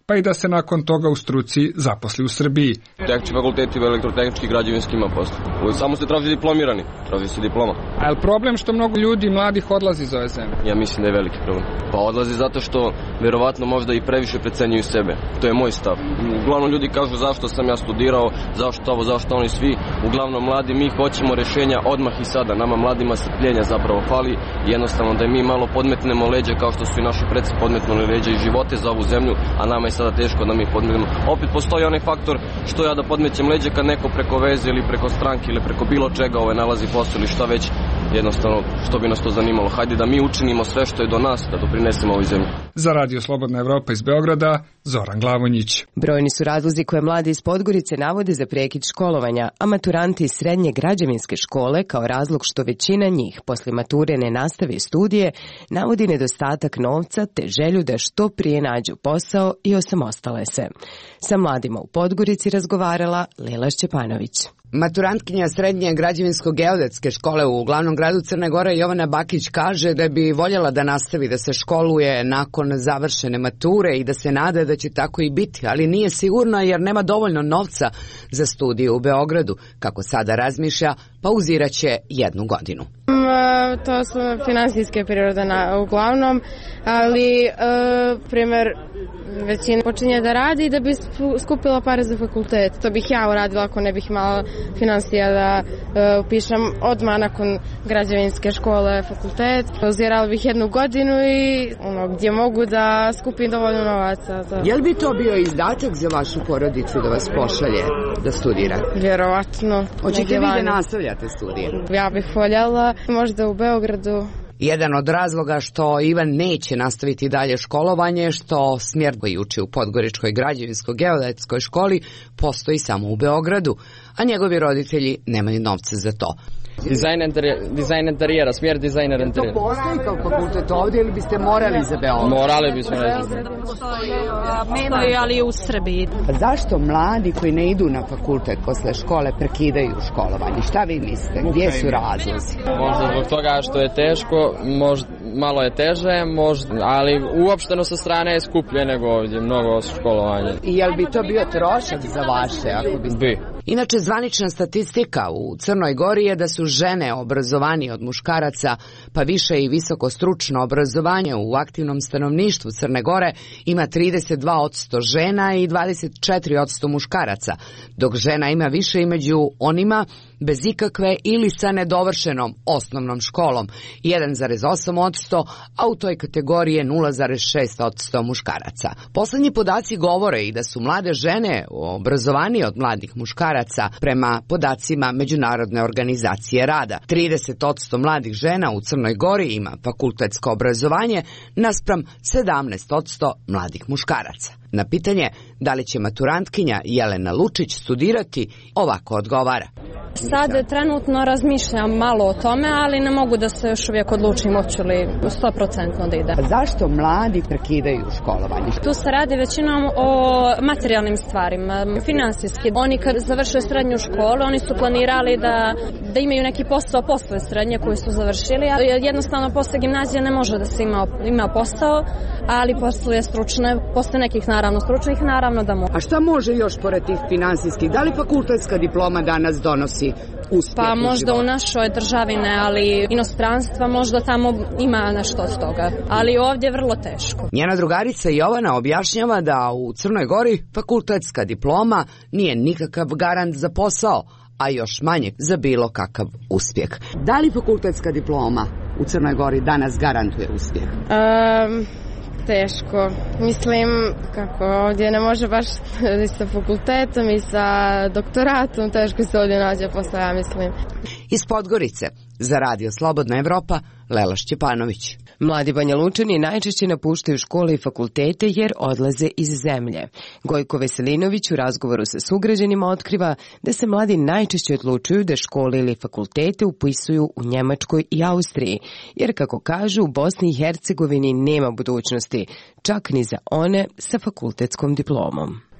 pa i da se nakon toga u struci zaposli u Srbiji. Tehnički fakulteti, elektrotehnički, građevinski ima posle. Samo se traži diplomirani, traži se diploma. A je li problem što mnogo ljudi mladih odlazi iz ove zemlje? Ja mislim da je veliki problem. Pa odlazi zato što verovatno možda i previše precenjuju sebe. To je moj stav. Uglavnom ljudi kažu zašto sam ja studirao, zašto ovo, zašto oni svi. Uglavnom mladi, mi hoćemo rešenja odmah i sada. Nama mladima strpljenja zapravo fali. Jednostavno da mi malo podmetnemo leđa kao što su i naši preci podmetnuli leđa i živote za ovu zemlju, a nama je sada teško da mi podmetnemo. Opet postoji onaj faktor što ja da podmećem leđa kad neko preko veze ili preko stranke ili preko bilo čega ovaj nalazi posao ili šta već. Jednostavno, što bi nas to zanimalo? Hajde da mi učinimo sve što je do nas, da doprinesemo ovoj zemlji. Za Radio Slobodna Evropa iz Beograda, Zoran Glavonjić. Brojni su razlozi koje mladi iz Podgorice navode za prekid školovanja, a maturanti iz srednje građevinske škole kao razlog što većina njih posle mature ne nastavi studije, navodi nedostatak novca te želju da što prije nađu posao i osamostale se. Sa mladima u Podgorici razgovarala Lela Šćepanović. Maturantkinja srednje građevinsko-geodetske škole u glavnom gradu Crne Gore Jovana Bakić kaže da bi voljela da nastavi da se školuje nakon završene mature i da se nada da će tako i biti, ali nije sigurna jer nema dovoljno novca za studije u Beogradu. Kako sada razmišlja, pauziraće jednu godinu. To su finansijske prirode na, uglavnom, ali e, primjer većina počinje da radi da bi skupila pare za fakultet. To bih ja uradila ako ne bih imala finansija da e, upišem odmah nakon građevinske škole fakultet. Pauzirala bih jednu godinu i ono, gdje mogu da skupim dovoljno novaca. Za... Je li bi to bio izdatak za vašu porodicu da vas pošalje da studirate? Vjerovatno. Hoćete vi da nastavljate studije? Ja bih voljela možda u Beogradu. Jedan od razloga što Ivan neće nastaviti dalje školovanje, što smjer koji uči u Podgoričkoj građevinsko-geodetskoj školi postoji samo u Beogradu, a njegovi roditelji nemaju novca za to. Dizajn interijera, dizajn interijera, smjer dizajner interijera. To postoji kao fakultet ovdje ili biste morali za Beograd? Morali bismo, ne znam. Postoji, ali u Srbiji. Zašto mladi koji ne idu na fakultet posle škole prekidaju školovanje? Šta vi mislite? Gdje su razlozi? Možda zbog toga što je teško, možda malo je teže, možda, ali uopšteno sa strane je skuplje nego ovdje, mnogo školovanje. I jel bi to bio trošak za vaše? Ako biste... Bi. Inače, zvanična statistika u Crnoj Gori je da su žene obrazovanije od muškaraca, pa više i visoko stručno obrazovanje u aktivnom stanovništvu Crne Gore ima trideset dva posto žena i dvadeset četiri posto muškaraca, dok žena ima više i među onima bez ikakve ili sa nedovršenom osnovnom školom, jedan zarez osam posto, a u toj kategoriji je nula zarez šest posto muškaraca. Poslednji podaci govore i da su mlade žene obrazovanije od mladih muškaraca prema podacima Međunarodne organizacije rada. trideset posto mladih žena u Crnoj Gori ima fakultetsko obrazovanje naspram sedamnaest posto mladih muškaraca. Na pitanje da li će maturantkinja Jelena Lučić studirati, ovako odgovara. Sad trenutno razmišljam malo o tome, ali ne mogu da se još uvijek odlučim hoću li sto posto da ide. Zašto mladi prekidaju školovanje? Tu se radi većinom o materijalnim stvarima, finansijski. Oni kad završaju srednju školu, oni su planirali da, da imaju neki posao posle srednje koji su završili. Jednostavno posle gimnazije ne može da se ima, ima posao, ali posle stručne, posle nekih naravno stručnih, naravno da može. A šta može još pored tih finansijskih? Da li fakultetska diploma danas donosi uspjeh? Pa možda u našoj državi ne, ali inostranstva možda tamo ima nešto od toga. Ali ovdje je vrlo teško. Njena drugarica Jovana objašnjava da u Crnoj Gori fakultetska diploma nije nikakav garant za posao, a još manje za bilo kakav uspjeh. Da li fakultetska diploma u Crnoj Gori danas garantuje uspjeh? Um... Teško. Mislim, kako ovdje ne može baš i sa fakultetom i sa doktoratom, teško se ovdje nađe posao, ja mislim. Iz Podgorice, za Radio Slobodna Evropa, Lela Šćepanović. Mladi Banja Lučani najčešće napuštaju škole i fakultete jer odlaze iz zemlje. Gojko Veselinović u razgovoru sa sugrađanima otkriva da se mladi najčešće odlučuju da škole ili fakultete upisuju u Njemačkoj i Austriji, jer kako kažu u Bosni i Hercegovini nema budućnosti, čak ni za one sa fakultetskom diplomom.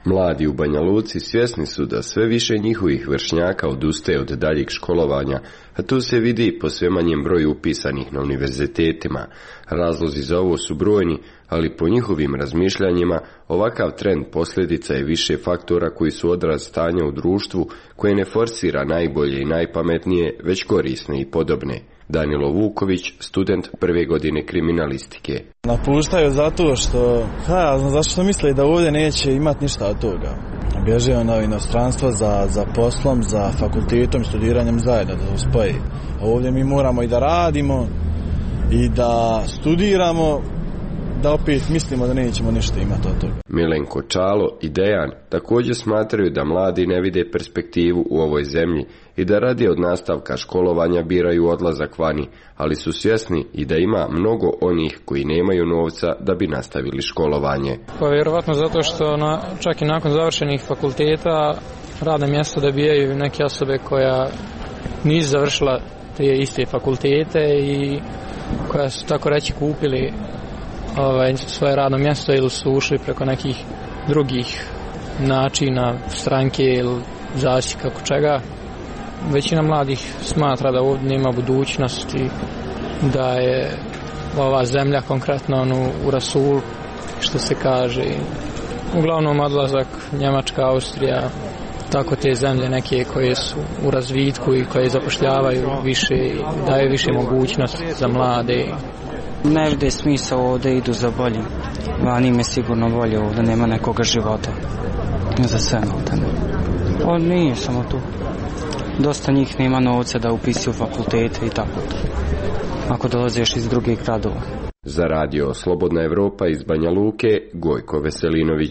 Mladi u Banja Luci svjesni su da sve više njihovih vršnjaka odustaje od daljeg školovanja, a tu se vidi po sve manjem broju upisanih na univerzitetima. Razlozi za ovo su brojni, ali po njihovim razmišljanjima ovakav trend posljedica je više faktora koji su odraz stanja u društvu koje ne forsira najbolje i najpametnije, već korisne i podobne. Danilo Vuković, student prve godine kriminalistike. Napuštaju zato što, ha, znam zašto misle da ovdje neće imati ništa od toga. Bježe na inostranstvo za, za poslom, za fakultetom, studiranjem zajedno, da uspoji. A ovdje mi moramo i da radimo i da studiramo, da opet mislimo da nećemo ništa imati od toga. Milenko Čalo i Dejan također smatraju da mladi ne vide perspektivu u ovoj zemlji i da radi od nastavka školovanja biraju odlazak vani, ali su svjesni i da ima mnogo onih koji nemaju novca da bi nastavili školovanje. Pa vjerovatno zato što na, čak i nakon završenih fakulteta radna mjesta dobijaju neke osobe koja nisu završila te iste fakultete i koja su tako reći kupili ovaj, svoje radno mjesto ili su ušli preko nekih drugih načina stranke ili zaštite kako čega. Većina mladih smatra da ovdje nema budućnosti, da je ova zemlja konkretno ono, u rasulu, što se kaže. Uglavnom odlazak Njemačka, Austrija, tako te zemlje neke koje su u razvitku i koje zapošljavaju više i daju više mogućnosti za mlade. Ne vide smisao ovdje, idu za boljim. Vani im je sigurno bolje, ovdje nema nekoga života. Za sve maltene. On nije samo tu. Dosta njih nema novca da upisuju fakultete i tako to. Ako dolaziš iz drugih gradova. Za radio Slobodna Evropa iz Banja Luke, Gojko Veselinović.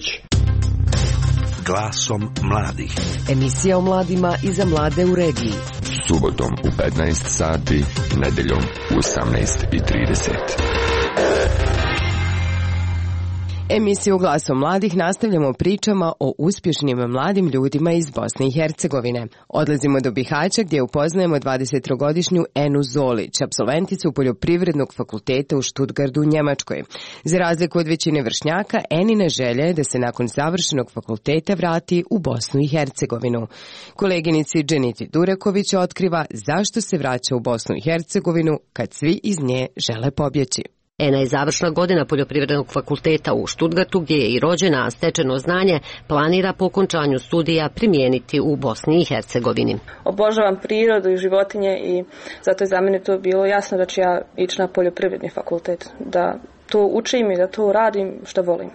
Glasom mladih. Emisija o mladima i za mlade u regiji. Subotom u petnaest sati, nedeljom u osamnaest i trideset. Emisiju Glasom mladih nastavljamo pričama o uspješnim mladim ljudima iz Bosne i Hercegovine. Odlazimo do Bihaća gdje upoznajemo dvadesettrogodišnju Enu Zolić, apsolventicu Poljoprivrednog fakulteta u Stuttgartu u Njemačkoj. Za razliku od većine vršnjaka, Enina želja je da se nakon završenog fakulteta vrati u Bosnu i Hercegovinu. Koleginici Dženiti Dureković otkriva zašto se vraća u Bosnu i Hercegovinu kad svi iz nje žele pobjeći. Ena je završna godina Poljoprivrednog fakulteta u Stuttgartu gdje je i rođena, a stečeno znanje planira po okončanju studija primijeniti u Bosni i Hercegovini. Obožavam prirodu i životinje i zato je za mene to bilo jasno da ću ja ići na poljoprivredni fakultet, da to učim i da to radim što volim.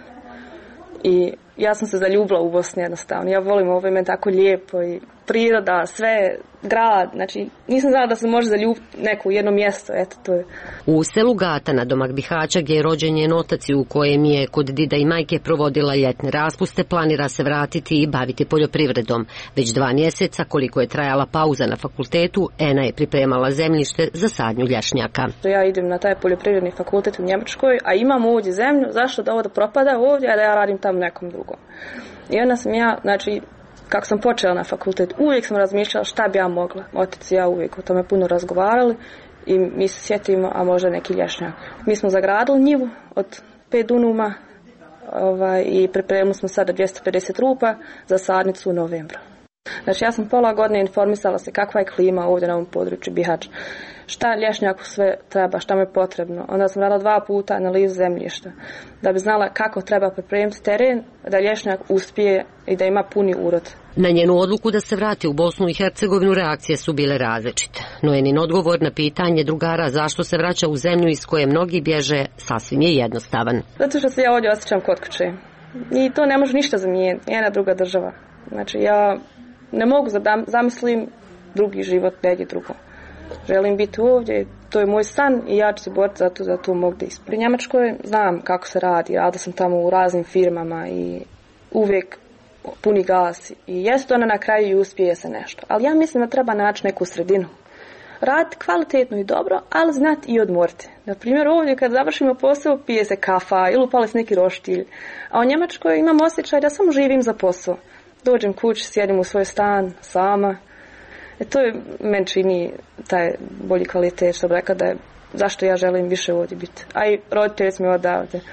I ja sam se zaljubila u Bosni jednostavno. Ja volim ovo, ime tako lijepo i priroda, sve, grad, znači nisam znala da se može zaljubiti neko u jedno mjesto, eto to je. U selu Gata na domak Bihaća gdje je rođen njen otac i u kojem je kod dida i majke provodila ljetne raspuste, planira se vratiti i baviti poljoprivredom. Već dva mjeseca koliko je trajala pauza na fakultetu, Ena je pripremala zemljište za sadnju lješnjaka. Ja idem na taj poljoprivredni fakultet u Njemačkoj, a imam ovdje zemlju, zašto da ovo da propada ovdje, a da ja radim tamo nekom drugom. I onda sam ja, znači, kako sam počela na fakultet, uvijek sam razmišljala šta bi ja mogla. Otac i ja uvijek o tome puno razgovarali i mi se sjetimo, a možda neki lješnjak. Mi smo zagradili njivu od pet dunuma ovaj, i pripremili smo sada dvjesto pedeset rupa za sadnicu u novembru. Znači ja sam pola godine informisala se kakva je klima ovdje na ovom području Bihać. Šta lješnjaku sve treba, šta mi je potrebno. Onda sam radila dva puta analizu zemljišta da bi znala kako treba pripremiti teren da lješnjak uspije i da ima puni urod. Na njenu odluku da se vrati u Bosnu i Hercegovinu reakcije su bile različite. No Enin odgovor na pitanje drugara zašto se vraća u zemlju iz koje mnogi bježe sasvim je jednostavan. Zato što se ja ovdje osjećam kod kuće. I to ne može ništa zamijeniti, jedna druga država. Znači ja ne mogu zamislim drugi život negdje drugo. Želim biti ovdje, to je moj san i ja ću se boriti za to, za to mogu da ispunim. Pri Njemačkoj znam kako se radi, radila sam tamo u raznim firmama i uvijek puni gas i jest ona na kraju i uspije se nešto. Ali ja mislim da treba naći neku sredinu. Raditi kvalitetno i dobro, ali znati i odmoriti. Na primjer ovdje kad završimo posao pije se kafa ili upali se neki roštilj. A u Njemačkoj imam osjećaj da samo živim za posao. Dođem kući, sjedim u svoj stan sama. E to je meni čini taj bolji kvalitet što bi rekao da je zašto ja želim više ovdje biti. A i roditelji smo odavde.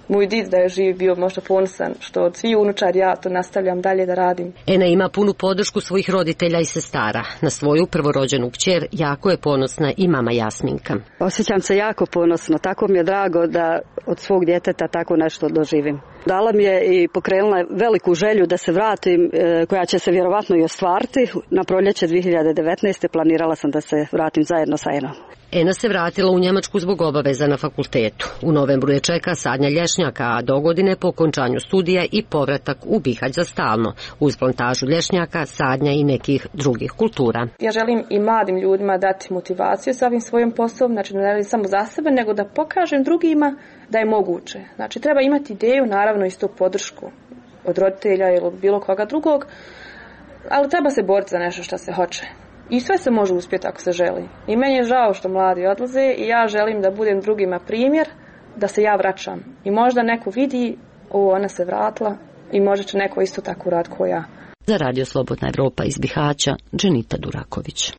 moj did da je živ bio možda ponosan što od svih unučari ja to nastavljam dalje da radim. Ena ima punu podršku svojih roditelja i sestara. Na svoju prvorođenu kćer jako je ponosna i mama Jasminka. Osjećam se jako ponosno, tako mi je drago da od svog djeteta tako nešto doživim. Dala mi je i pokrenula veliku želju da se vratim, koja će se vjerovatno i ostvariti. Na proljeće dvije hiljade devetnaeste. planirala sam da se vratim zajedno sa Enom. Ena se vratila u Njemačku zbog obaveza na fakultetu. U novembru je čeka sadnja lješnjaka, a dogodine po okončanju studija i povratak u Bihać za stalno, uz plantažu lješnjaka, sadnja i nekih drugih kultura. Ja želim i mladim ljudima dati motivaciju sa ovim svojim poslom, znači ne radim samo za sebe, nego da pokažem drugima da je moguće. Znači treba imati ideju, naravno isto podršku od roditelja ili od bilo koga drugog, ali treba se boriti za nešto što se hoće. I sve se može uspjeti ako se želi. I meni je žao što mladi odlaze i ja želim da budem drugima primjer, da se ja vraćam. I možda neko vidi, o, ona se vratila i možda će neko isto tako uraditi kao ja. Za Radio Slobodna Evropa iz Bihaća, Dženita Duraković.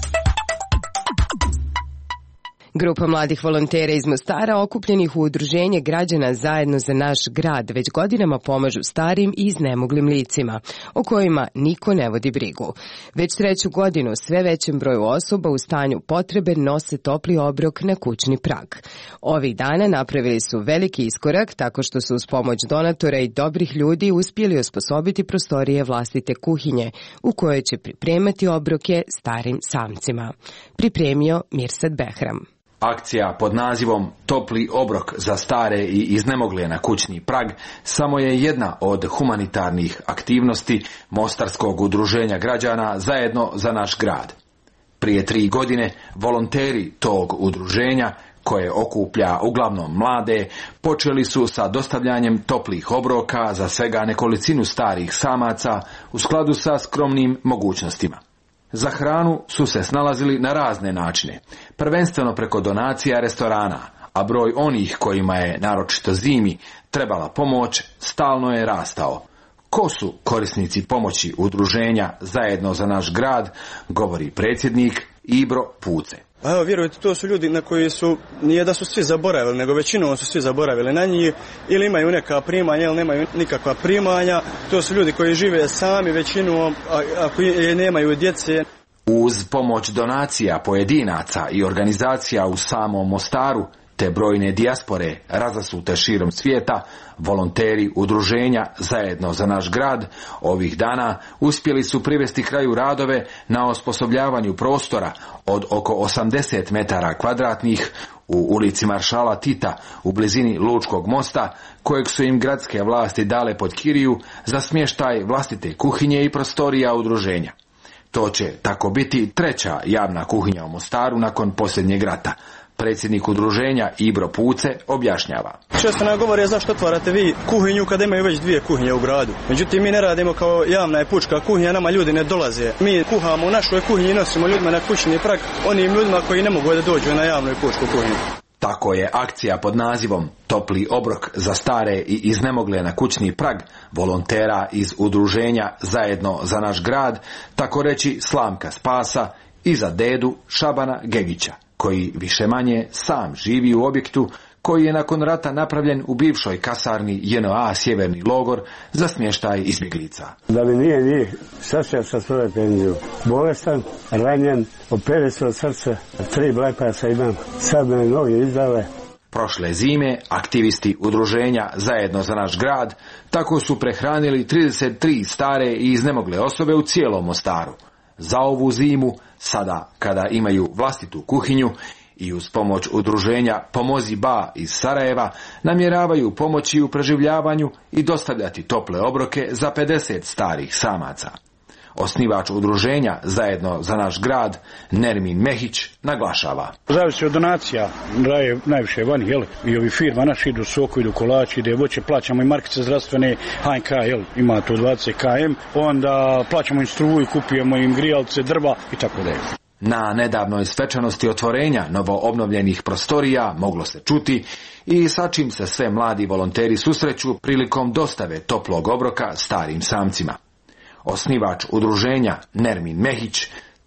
Grupa mladih volontera iz Mostara okupljenih u udruženje građana Zajedno za naš grad već godinama pomažu starim i iznemoglim licima, o kojima niko ne vodi brigu. Već treću godinu sve većem broju osoba u stanju potrebe nose topli obrok na kućni prag. Ovih dana napravili su veliki iskorak tako što su uz pomoć donatora i dobrih ljudi uspjeli osposobiti prostorije vlastite kuhinje u kojoj će pripremati obroke starim samcima. Pripremio Mirsad Behram. Akcija pod nazivom Topli obrok za stare i iznemogle na kućni prag samo je jedna od humanitarnih aktivnosti Mostarskog udruženja građana Zajedno za naš grad. Prije tri godine volonteri tog udruženja, koje okuplja uglavnom mlade, počeli su sa dostavljanjem toplih obroka za svega nekolicinu starih samaca u skladu sa skromnim mogućnostima. Za hranu su se snalazili na razne načine, prvenstveno preko donacija restorana, a broj onih kojima je, naročito zimi, trebala pomoć, stalno je rastao. Ko su korisnici pomoći udruženja Zajedno za naš grad, govori predsjednik Ibro Puce. A evo, vjerujte, to su ljudi na koji su, nije da su svi zaboravili, nego većinom su svi zaboravili na njih, ili imaju neka primanja, ili nemaju nikakva primanja. To su ljudi koji žive sami većinom, ako nemaju djece. Uz pomoć donacija pojedinaca i organizacija u samom Mostaru, te brojne dijaspore razasute širom svijeta, volonteri udruženja Zajedno za naš grad ovih dana uspjeli su privesti kraju radove na osposobljavanju prostora od oko osamdeset metara kvadratnih u ulici Maršala Tita u blizini Lučkog mosta, kojeg su im gradske vlasti dale pod kiriju za smještaj vlastite kuhinje i prostorija udruženja. To će tako biti treća javna kuhinja u Mostaru nakon posljednjeg rata. Predsjednik udruženja Ibro Puce objašnjava. Često nam govore zašto otvarate vi kuhinju kada imaju već dvije kuhinje u gradu. Međutim, mi ne radimo kao javna i pučka kuhinja, nama ljudi ne dolaze. Mi kuhamo u našoj kuhinji i nosimo ljudima na kućni prag, onim ljudima koji ne mogu da dođu na javnu i pučku kuhinju. Tako je akcija pod nazivom Topli obrok za stare i iznemogle na kućni prag volontera iz udruženja Zajedno za naš grad, tako reći slamka spasa i za dedu Šabana Gegića, koji više manje sam živi u objektu koji je nakon rata napravljen u bivšoj kasarni J N A Sjeverni logor za smještaj izbjeglica. Da mi nije njih, sašao sa svoje penziju. Bolestan, ranjen, operisan od srca, tri bypassa imam, sad me noge izdale. Prošle zime aktivisti udruženja Zajedno za naš grad tako su prehranili trideset tri stare i iznemogle osobe u cijelom Mostaru. Za ovu zimu, sada kada imaju vlastitu kuhinju i uz pomoć udruženja Pomozi Ba iz Sarajeva, namjeravaju pomoći u preživljavanju i dostavljati tople obroke za pedeset starih samaca. Osnivač udruženja Zajedno za naš grad, Nermin Mehić, naglašava. Zavisi od donacija, daje najviše vani, jel, i ovi firma naši idu soku, idu kolači, ide voće, plaćamo i markice zdravstvene, H N K, jel, ima to dvadeset kilometara, onda plaćamo im struju, kupujemo im grijalce, drva i tako dalje. Na nedavnoj svečanosti otvorenja novo obnovljenih prostorija moglo se čuti i sa čim se sve mladi volonteri susreću prilikom dostave toplog obroka starim samcima. Osnivač udruženja Nermin Mehić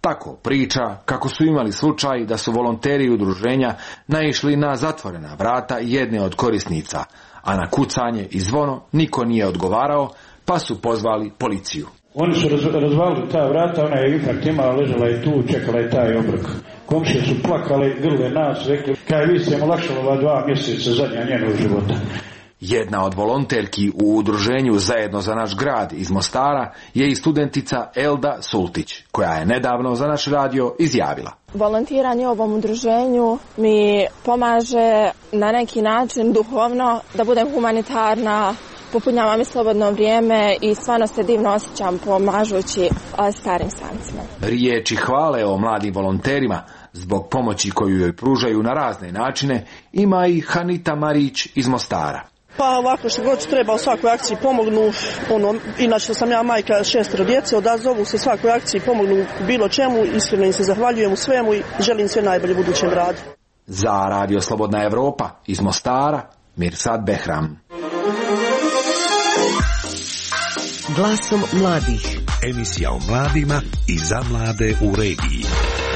Tako priča kako su imali slučaj da su volonteri udruženja naišli na zatvorena vrata jedne od korisnica, a na kucanje i zvono niko nije odgovarao, pa su pozvali policiju. Oni su raz, razvalili ta vrata, ona je infarkt imala, ležala je tu, čekala je taj obrok. Komšije su plakali, grle nas, rekli, kaj vi ste mu lakšali ova dva mjeseca zadnja njenog života. Jedna od volonterki u udruženju Zajedno za naš grad iz Mostara je i studentica Elda Sultić, koja je nedavno za naš radio izjavila. Volontiranje u ovom udruženju mi pomaže na neki način duhovno da budem humanitarna, popunjava mi slobodno vrijeme i stvarno se divno osjećam pomažući starim samcima. Riječi hvale o mladim volonterima zbog pomoći koju joj pružaju na razne načine ima i Hanita Marić iz Mostara. Pa ovako što god treba u svakoj akciji pomognu, ono, inače sam ja majka šestero djece, odazovu se svakoj akciji, pomognu u bilo čemu, iskreno im se zahvaljujem u svemu i želim sve najbolje budućem radu. Za Radio Slobodna Evropa iz Mostara, Mirsad Behram. Glasom mladih. Emisija o mladima i za mlade u regiji.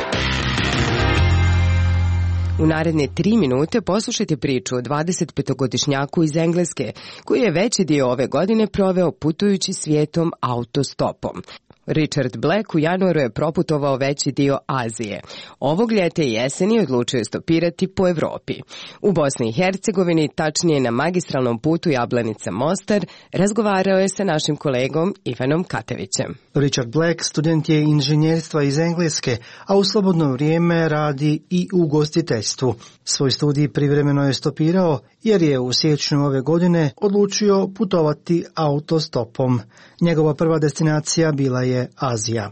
U naredne tri minute poslušajte priču o dvadesetpetogodišnjaku iz Engleske, koji je veći dio ove godine proveo putujući svijetom autostopom. Richard Black u januaru je proputovao veći dio Azije. Ovog ljeta i jeseni odlučio je stopirati po Evropi. U Bosni i Hercegovini, tačnije na magistralnom putu Jablanica-Mostar, razgovarao je sa našim kolegom Ivanom Katevićem. Richard Black student je inženjerstva iz Engleske, a u slobodno vrijeme radi i u ugostiteljstvu. Svoj studij privremeno je stopirao jer je u siječnju ove godine odlučio putovati autostopom. Njegova prva destinacija bila je Azija.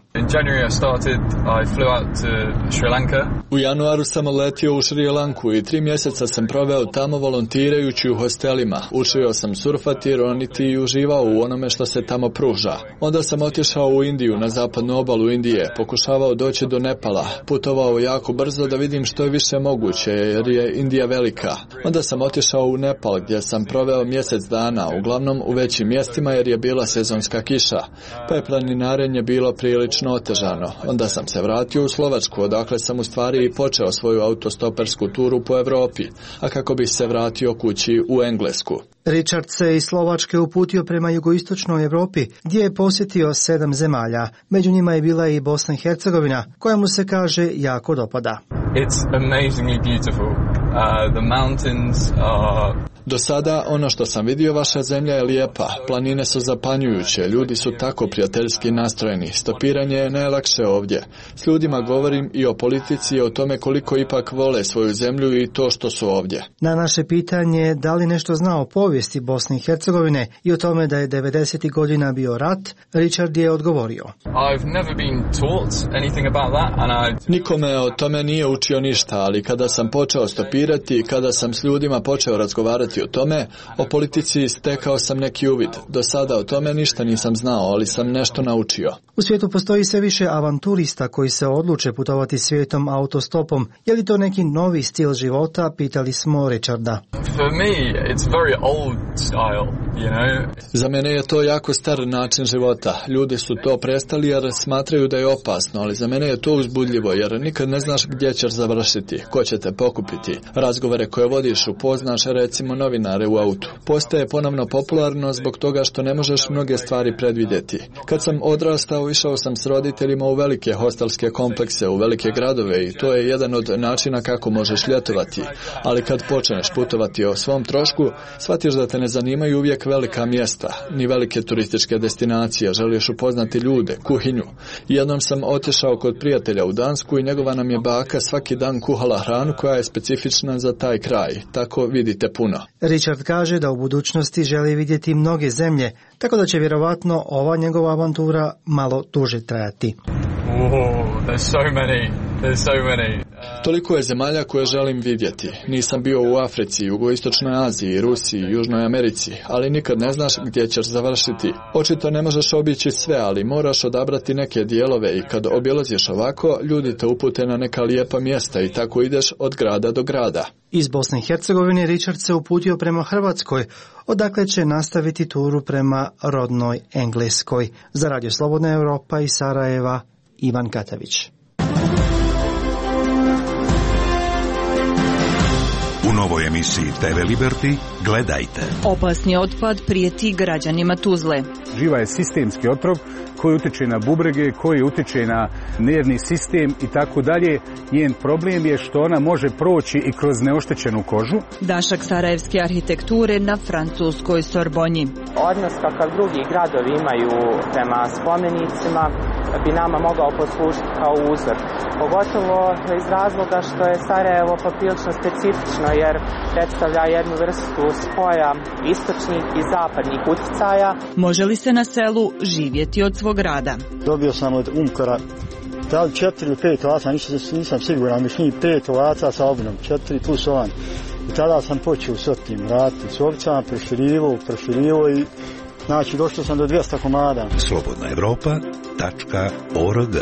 U januaru sam letio u Šri Lanku i tri mjeseca sam proveo tamo volontirajući u hostelima. Učio sam surfati, roniti i uživao u onome što se tamo pruža. Onda sam otišao u Indiju, na zapadnu obalu Indije, pokušavao doći do Nepala, putovao jako brzo da vidim što je više moguće jer je Indija velika. Onda sam otišao u Nepal gdje sam proveo mjesec dana, uglavnom u većim mjestima jer je bila sezonska kiša, pa je planinarenje bilo prilično otežano. Onda sam se vratio u Slovačku, odakle sam u stvari i počeo svoju autostopersku turu po Evropi, a kako bih se vratio kući u Englesku. Richard se iz Slovačke uputio prema jugoistočnoj Evropi, gdje je posjetio sedam zemalja. Među njima je bila i Bosna i Hercegovina, koja mu se kaže jako dopada. It's amazingly beautiful. Uh, the mountains are... Do sada ono što sam vidio, vaša zemlja je lijepa, planine su zapanjujuće, ljudi su tako prijateljski nastrojeni, stopiranje je najlakše ovdje. S ljudima govorim i o politici i o tome koliko ipak vole svoju zemlju i to što su ovdje. Na naše pitanje da li nešto zna o povijesti Bosne i Hercegovine i o tome da je devedesetih godina bio rat, Richard je odgovorio. I've never been taught anything about that and I... Nikome o tome nije učio ništa, ali kada sam počeo stopirati i kada sam s ljudima počeo razgovarati o tome, o politici stekao sam neki uvid. Do sada o tome ništa nisam znao, ali sam nešto naučio. U svijetu postoji sve više avanturista koji se odluče putovati svijetom autostopom. Je li to neki novi stil života? Pitali smo Richarda. For me, it's very old style, you know. Za mene je to jako star način života. Ljudi su to prestali jer smatraju da je opasno, ali za mene je to uzbudljivo jer nikad ne znaš gdje ćeš završiti, ko će te pokupiti. Razgovore koje vodiš upoznaš recimo novinare u autu. Postaje ponovno popularno zbog toga što ne možeš mnoge stvari predvidjeti. Kad sam odrastao, išao sam s roditeljima u velike hostelske komplekse, u velike gradove i to je jedan od načina kako možeš ljetovati. Ali kad počneš putovati o svom trošku, shvatiš da te ne zanimaju uvijek velika mjesta, ni velike turističke destinacije, želiš upoznati ljude, kuhinju. Jednom sam otišao kod prijatelja u Dansku i njegova nam je baka svaki dan kuhala hranu koja je specifična za taj kraj. Tako vidite puno. Richard kaže da u budućnosti želi vidjeti mnoge zemlje, tako da će vjerovatno ova njegova avantura malo duže trajati. Oh, there's so many. There's so many. Toliko je zemalja koje želim vidjeti. Nisam bio u Africi, Jugoistočnoj Aziji, Rusiji, Južnoj Americi, ali nikad ne znaš gdje ćeš završiti. Očito ne možeš obići sve, ali moraš odabrati neke dijelove i kad obilaziš ovako, ljudi te upute na neka lijepa mjesta i tako ideš od grada do grada. Iz Bosne i Hercegovine Richard se uputio prema Hrvatskoj, odakle će nastaviti turu prema rodnoj Engleskoj. Za Radio Slobodna Evropa iz Sarajeva, Ivan Katavić. novoj emisiji te ve Liberty gledajte. Opasni otpad prijeti građanima Tuzle. Živa je sistemski otrov koji utiče na bubrege, koji utiče na nervni sistem i tako dalje. Njen problem je što ona može proći i kroz neoštećenu kožu. Dašak sarajevske arhitekture na francuskoj Sorbonji. Odnos kakav drugi gradovi imaju prema spomenicima bi nama mogao poslužiti kao uzor. Pogotovo iz razloga što je Sarajevo poprilično specifično jer predstavlja jednu vrstu spoja istočnih i zapadnih utjecaja. Može li se na selu živjeti od svog rada? Dobio sam od Umkora da li četiri ili pet ovaca, nisam, nisam siguran, mislim pet ovaca sa obnom, četiri plus ovan. I tada sam počeo s tim raditi s ovcama, proširivo, proširivo i znači došao sam do dvjesto komada. slobodna evropa tačka org.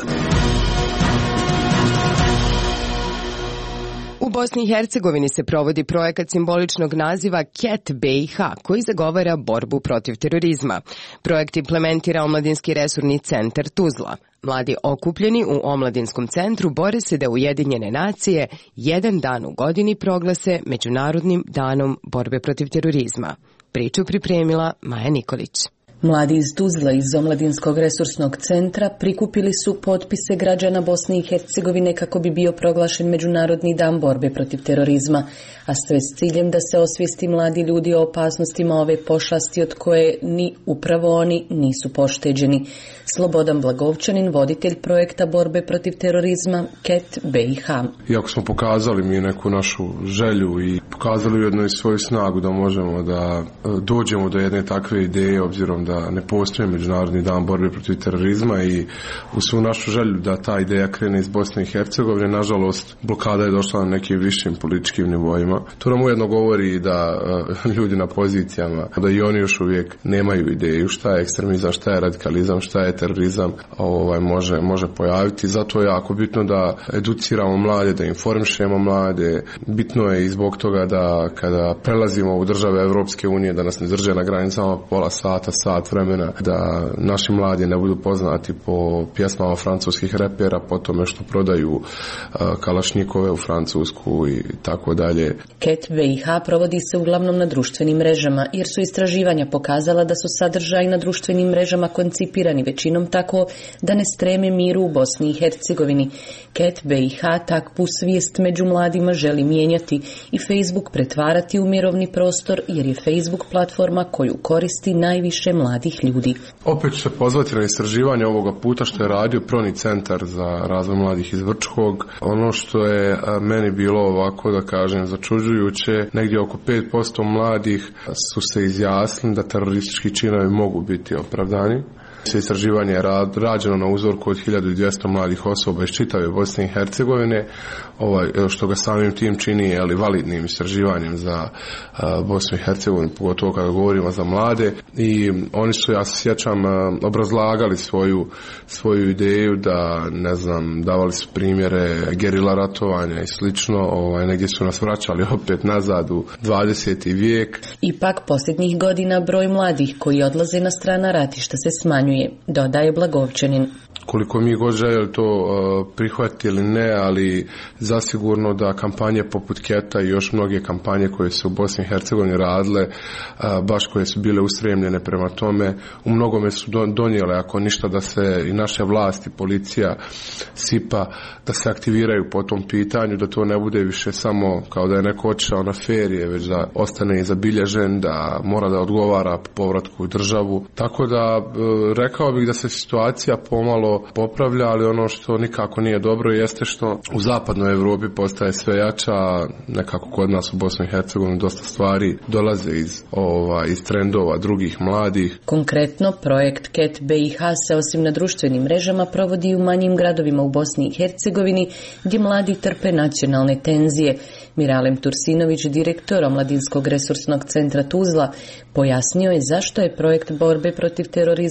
U Bosni i Hercegovini se provodi projekat simboličnog naziva K E T B I H, koji zagovara borbu protiv terorizma. Projekt implementira Omladinski resurni centar Tuzla. Mladi okupljeni u Omladinskom centru bore se da Ujedinjene nacije jedan dan u godini proglase Međunarodnim danom borbe protiv terorizma. Priču pripremila Maja Nikolić. Mladi iz Tuzla iz Omladinskog resursnog centra prikupili su potpise građana Bosne i Hercegovine kako bi bio proglašen Međunarodni dan borbe protiv terorizma, a sve s ciljem da se osvijesti mladi ljudi o opasnostima ove pošasti od koje ni upravo oni nisu pošteđeni. Slobodan Blagovčanin, voditelj projekta borbe protiv terorizma K E T B I H. Iako smo pokazali mi neku našu želju i pokazali ujedno i svoju snagu da možemo da dođemo do jedne takve ideje, obzirom da ne postoji Međunarodni dan borbe protiv terorizma, i u svu našu želju da ta ideja krene iz Bosne i Hercegovine, nažalost blokada je došla na nekim višim političkim nivoima. To nam ujedno govori da uh, ljudi na pozicijama, da i oni još uvijek nemaju ideju šta je ekstremizam, šta je radikalizam, šta je terorizam, ovaj, može, može pojaviti. Zato je jako bitno da educiramo mlade, da informišemo mlade. Bitno je i zbog toga da kada prelazimo u države Evropske unije, da nas ne drže na granicama pola sata, sat vremena, da naši mladi ne budu poznati po pjesmama francuskih repera, po tome što prodaju uh, kalašnjikove u Francusku i tako dalje. K E T B I H provodi se uglavnom na društvenim mrežama, jer su istraživanja pokazala da su sadržaji na društvenim mrežama koncipirani većinom tako da ne streme miru u Bosni i Hercegovini. K E T B I H takvu svijest među mladima želi mijenjati i Facebook pretvarati u mirovni prostor, jer je Facebook platforma koju koristi najviše mladih ljudi. Opet ću se pozvati na istraživanje ovoga puta što je radio Proni centar za razvoj mladih iz Vrčkog. Ono što je meni bilo ovako, da kažem, začuđujuće, negdje oko pet posto mladih su se izjasnili da teroristički činovi mogu biti opravdani. Sve istraživanje je rađeno na uzorku od hiljadu dvjesto mladih osoba iz čitave Bosne i Hercegovine, ovaj, što ga samim tim čini ali validnim istraživanjem za uh, Bosnu i Hercegovinu, pogotovo kada govorimo za mlade. I oni su, ja se sjećam, uh, obrazlagali svoju, svoju ideju da, ne znam, davali su primjere gerila ratovanja i slično, ovaj, negdje su nas vraćali opet nazad u dvadeseti vijek. Ipak posljednjih godina broj mladih koji odlaze na strana ratišta se smanjuje, dodaje Blagovčanin. Koliko mi god željeli to uh, prihvatiti ili ne, ali zasigurno da kampanje poput Keta i još mnoge kampanje koje su u Bosni i Hercegovini radile, uh, baš koje su bile ustremljene prema tome, u mnogome su donijele, ako ništa, da se i naše vlasti, policija, SIPA, da se aktiviraju po tom pitanju, da to ne bude više samo kao da je neko otišao na ferije, već da ostane i zabilježen, da mora da odgovara po povratku u državu. Tako da uh, rekao bih da se situacija pomalo popravlja, ali ono što nikako nije dobro jeste što u zapadnoj Europi postaje sve jača, nekako kod nas u Bosni i Hercegovini dosta stvari dolaze iz, ova, iz trendova drugih mladih. Konkretno, projekt K E T B I H se osim na društvenim mrežama provodi u manjim gradovima u Bosni i Hercegovini gdje mladi trpe nacionalne tenzije. Miralem Tursinović, direktor Omladinskog resursnog centra Tuzla, pojasnio je zašto je projekt borbe protiv terorizma K E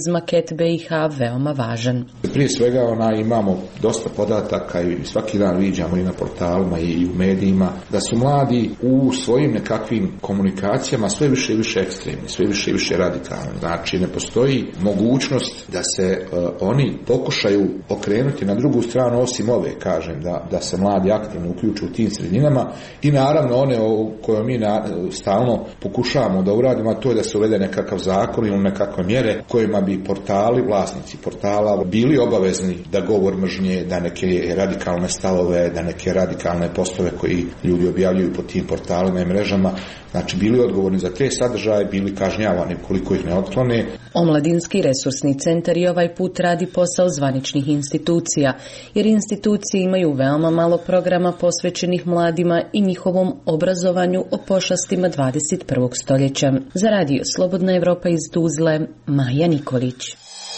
identitet B i H veoma važan. Prije svega ona, imamo dosta podataka i svaki dan viđamo i na portalima i u medijima da su mladi u svojim nekakvim komunikacijama sve više i više ekstremni, sve više i više radikalni. Znači ne postoji mogućnost da se uh, oni pokušaju okrenuti na drugu stranu osim ove, kažem, da, da se mladi aktivno uključuju u tim sredinama i naravno one o koje mi na, stalno pokušavamo da uradimo, a to je da se uvede nekakav zakon ili nekakve mjere kojima bi portali, vlasnici portala bili obavezni da govor mržnje, da neke radikalne stavove, da neke radikalne postove koji ljudi objavljuju po tim portalima i mrežama, znači bili odgovorni za te sadržaje, bili kažnjavani koliko ih ne otklone. Omladinski resursni centar i ovaj put radi posao zvaničnih institucija, jer institucije imaju veoma malo programa posvećenih mladima i njihovom obrazovanju o pošastima dvadeset prvog stoljeća. Za radio Slobodna Evropa iz Tuzle, Maja Nikolić.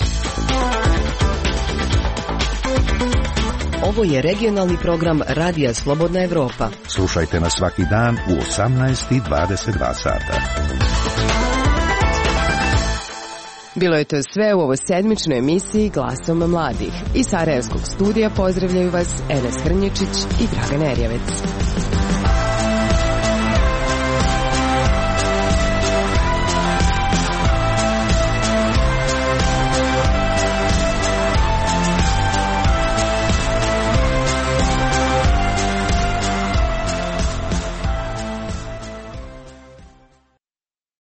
Ovo je regionalni program Radija Slobodna Evropa. Slušajte nas svaki dan u osamnaest i dvadeset dva sata. Bilo je to sve u ovoj sedmičnoj emisiji Glasom mladih. Iz Sarajevskog studija pozdravljaju vas Enes Hrnječić i Dragan Erjevec.